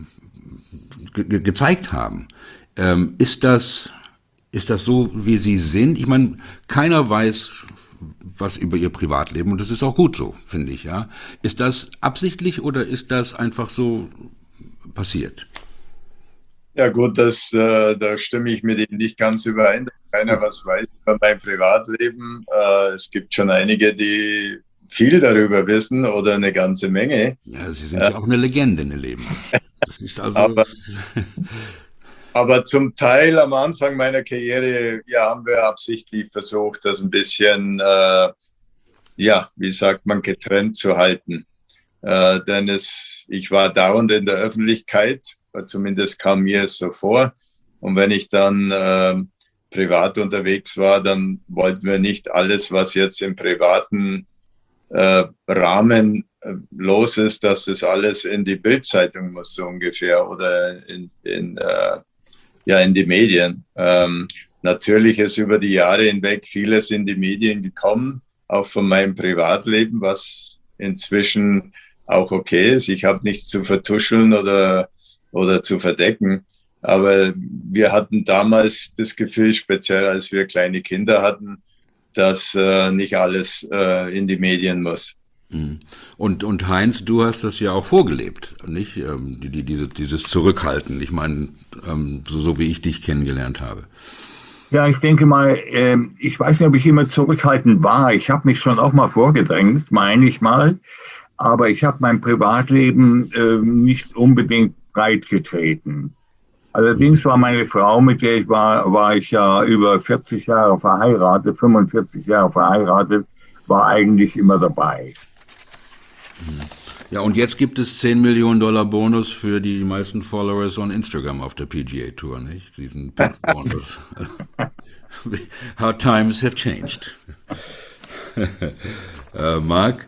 ge ge gezeigt haben. Ähm, ist das, ist das so, wie Sie sind? Ich meine, keiner weiß was über Ihr Privatleben und das ist auch gut so, finde ich. Ja, ist das absichtlich oder ist das einfach so passiert? Ja gut, das, äh, da stimme ich mit Ihnen nicht ganz überein, dass keiner was weiß über mein Privatleben. Äh, es gibt schon einige, die viel darüber wissen oder eine ganze Menge. Ja, Sie sind ja, ja auch eine Legende in Ihr Leben. Das ist also aber, aber zum Teil am Anfang meiner Karriere ja, haben wir absichtlich versucht, das ein bisschen, äh, ja, wie sagt man, getrennt zu halten. Äh, denn es, ich war dauernd in der Öffentlichkeit, zumindest kam mir es so vor. Und wenn ich dann äh, privat unterwegs war, dann wollten wir nicht alles, was jetzt im privaten Äh, Rahmen äh, los ist, dass das alles in die Bildzeitung muss, so ungefähr, oder in, in, äh, ja, in die Medien. Ähm, natürlich ist über die Jahre hinweg vieles in die Medien gekommen, auch von meinem Privatleben, was inzwischen auch okay ist. Ich habe nichts zu vertuscheln oder, oder zu verdecken. Aber wir hatten damals das Gefühl, speziell als wir kleine Kinder hatten, dass äh, nicht alles äh, in die Medien muss. Und, und Heinz, du hast das ja auch vorgelebt, nicht? Ähm, die, die, diese, dieses Zurückhalten, ich meine, ähm, so, so wie ich dich kennengelernt habe. Ja, ich denke mal, äh, ich weiß nicht, ob ich immer zurückhaltend war. Ich habe mich schon auch mal vorgedrängt, meine ich mal. Aber ich habe mein Privatleben äh, nicht unbedingt breit getreten. Allerdings war meine Frau, mit der ich war, war ich ja über vierzig Jahre verheiratet, fünfundvierzig Jahre verheiratet, war eigentlich immer dabei. Ja, und jetzt gibt es zehn Millionen Dollar Bonus für die meisten Followers on Instagram auf der P G A Tour, nicht? Diesen Bonus. How times have changed. äh, Marc?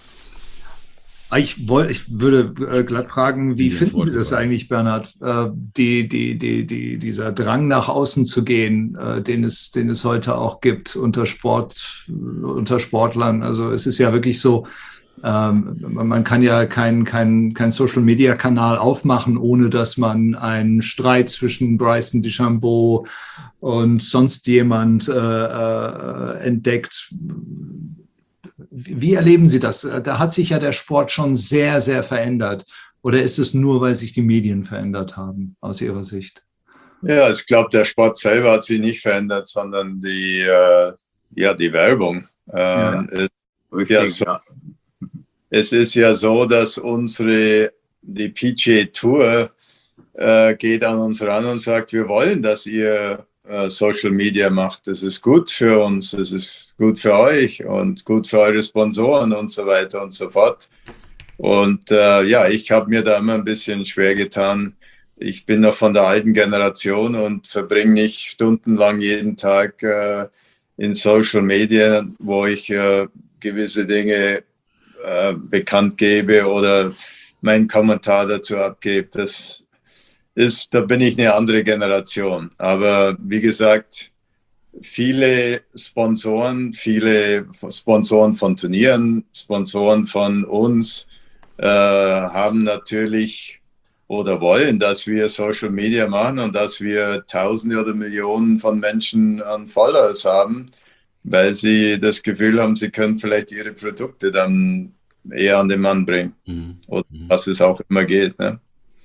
Ich, wollte, ich würde äh, glatt fragen, wie finden Sie das eigentlich, Bernhard? Äh, die, die, die, die, dieser Drang nach außen zu gehen, äh, den es, den es heute auch gibt unter Sport, unter Sportlern. Also es ist ja wirklich so, ähm, man kann ja keinen kein, kein Social-Media-Kanal aufmachen, ohne dass man einen Streit zwischen Bryson DeChambeau und sonst jemand äh, äh, entdeckt. Wie erleben Sie das? Da hat sich ja der Sport schon sehr, sehr verändert. Oder ist es nur, weil sich die Medien verändert haben, aus Ihrer Sicht? Ja, ich glaube, der Sport selber hat sich nicht verändert, sondern die, äh, ja, die Werbung. Ähm, ja. Es, ja so, es ist ja so, dass unsere, die P G A Tour äh, geht an uns ran und sagt, wir wollen, dass ihr Social Media macht. Das ist gut für uns, das ist gut für euch und gut für eure Sponsoren und so weiter und so fort. Und äh, ja, ich habe mir da immer ein bisschen schwer getan. Ich bin noch von der alten Generation und verbringe nicht stundenlang jeden Tag äh, in Social Media, wo ich äh, gewisse Dinge äh, bekannt gebe oder meinen Kommentar dazu abgebe. Das ist, da bin ich eine andere Generation. Aber wie gesagt, viele Sponsoren, viele Sponsoren von Turnieren, Sponsoren von uns äh, haben natürlich oder wollen, dass wir Social Media machen und dass wir Tausende oder Millionen von Menschen an Followers haben, weil sie das Gefühl haben, sie können vielleicht ihre Produkte dann eher an den Mann bringen. Mhm. Oder was es auch immer geht, ne?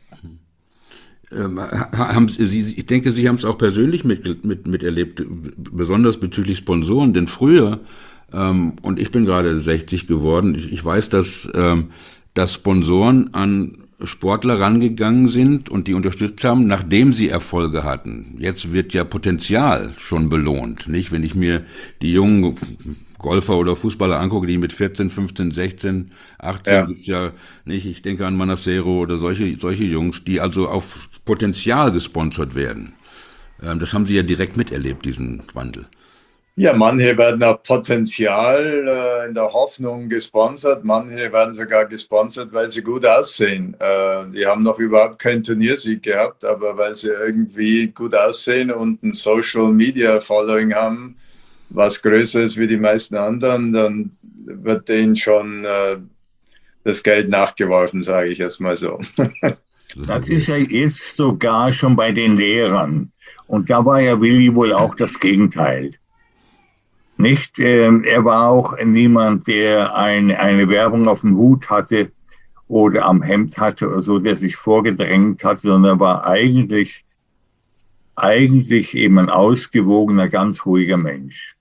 Ähm, haben Sie, ich denke, Sie haben es auch persönlich mit, mit, miterlebt, besonders bezüglich Sponsoren, denn früher Ähm, und ich bin gerade sechzig geworden. Ich, ich weiß, dass, ähm, dass Sponsoren an Sportler rangegangen sind und die unterstützt haben, nachdem sie Erfolge hatten. Jetzt wird ja Potenzial schon belohnt, nicht? Wenn ich mir die jungen Golfer oder Fußballer angucke, die mit vierzehn, fünfzehn, sechzehn, achtzehn Ja. gibt's ja nicht. Ich denke an Manassero oder solche, solche Jungs, die also auf Potenzial gesponsert werden. Ähm, das haben sie ja direkt miterlebt, diesen Wandel. Ja, manche werden auf Potenzial äh, in der Hoffnung gesponsert, manche werden sogar gesponsert, weil sie gut aussehen. Äh, die haben noch überhaupt keinen Turniersieg gehabt, aber weil sie irgendwie gut aussehen und ein Social Media Following haben, was größer ist wie die meisten anderen, dann wird denen schon äh, das Geld nachgeworfen, sage ich erst mal so. Das ist ja jetzt sogar schon bei den Lehrern. Und da war ja Willi wohl auch das Gegenteil. Nicht, ähm, er war auch niemand, der ein, eine Werbung auf dem Hut hatte oder am Hemd hatte oder so, der sich vorgedrängt hat, sondern er war eigentlich, eigentlich eben ein ausgewogener, ganz ruhiger Mensch.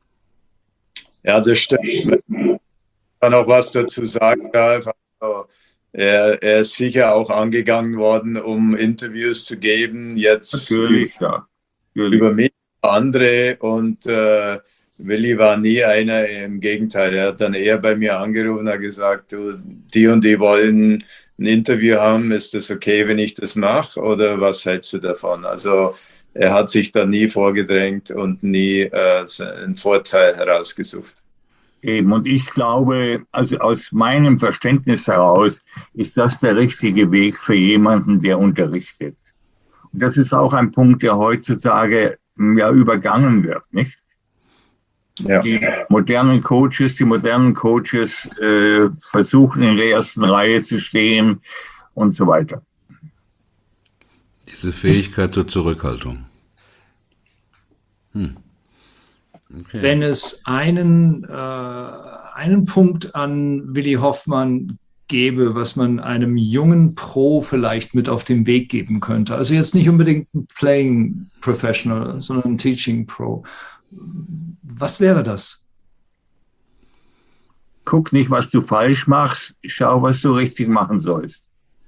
Ja, das stimmt. Ich kann auch was dazu sagen darf. Also, er, er ist sicher auch angegangen worden, um Interviews zu geben, jetzt Natürlich, ja. Natürlich. über mich, andere und äh, Willi war nie einer, im Gegenteil, er hat dann eher bei mir angerufen und hat gesagt, du, die und die wollen ein Interview haben, ist das okay, wenn ich das mache oder was hältst du davon? Also er hat sich da nie vorgedrängt und nie äh, einen Vorteil herausgesucht. Eben, und ich glaube, also aus meinem Verständnis heraus, ist das der richtige Weg für jemanden, der unterrichtet. Und das ist auch ein Punkt, der heutzutage ja übergangen wird, nicht? Ja. Die modernen Coaches, die modernen Coaches äh, versuchen in der ersten Reihe zu stehen und so weiter. Diese Fähigkeit zur Zurückhaltung. Hm. Okay. Wenn es einen, äh, einen Punkt an Willi Hoffmann gäbe, was man einem jungen Pro vielleicht mit auf den Weg geben könnte, also jetzt nicht unbedingt ein Playing Professional, sondern ein Teaching Pro, was wäre das? Guck nicht, was du falsch machst, schau, was du richtig machen sollst.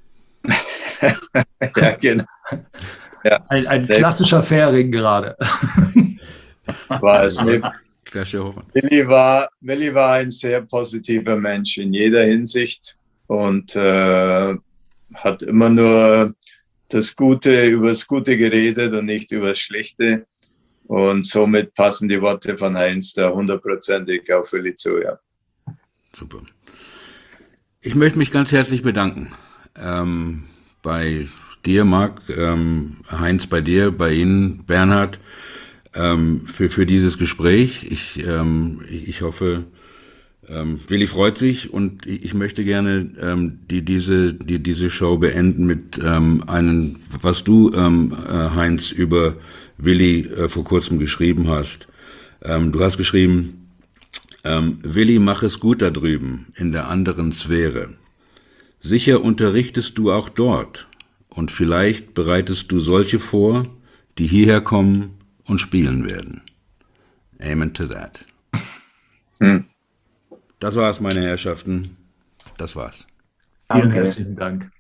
Ja, genau. Ja. Ein, ein klassischer Fähring gerade. War es nicht. Willi war, Willi war ein sehr positiver Mensch in jeder Hinsicht und äh, hat immer nur das Gute über das Gute geredet und nicht über das Schlechte. Und somit passen die Worte von Heinz da hundertprozentig auf Willi zu, ja. Super. Ich möchte mich ganz herzlich bedanken. Ähm, bei dir, Marc, ähm, Heinz, bei dir, bei Ihnen, Bernhard, ähm, für, für dieses Gespräch. Ich, ähm, ich hoffe, ähm, Willi freut sich und ich möchte gerne ähm, die, diese, die, diese Show beenden mit ähm, einem, was du, ähm, äh, Heinz, über Willi äh, vor kurzem geschrieben hast. Ähm, du hast geschrieben, ähm, Willi, mach es gut da drüben, in der anderen Sphäre. Sicher unterrichtest du auch dort und vielleicht bereitest du solche vor, die hierher kommen und spielen werden. Amen to that. Hm. Das war's, meine Herrschaften. Das war's. Vielen Danke. herzlichen Dank.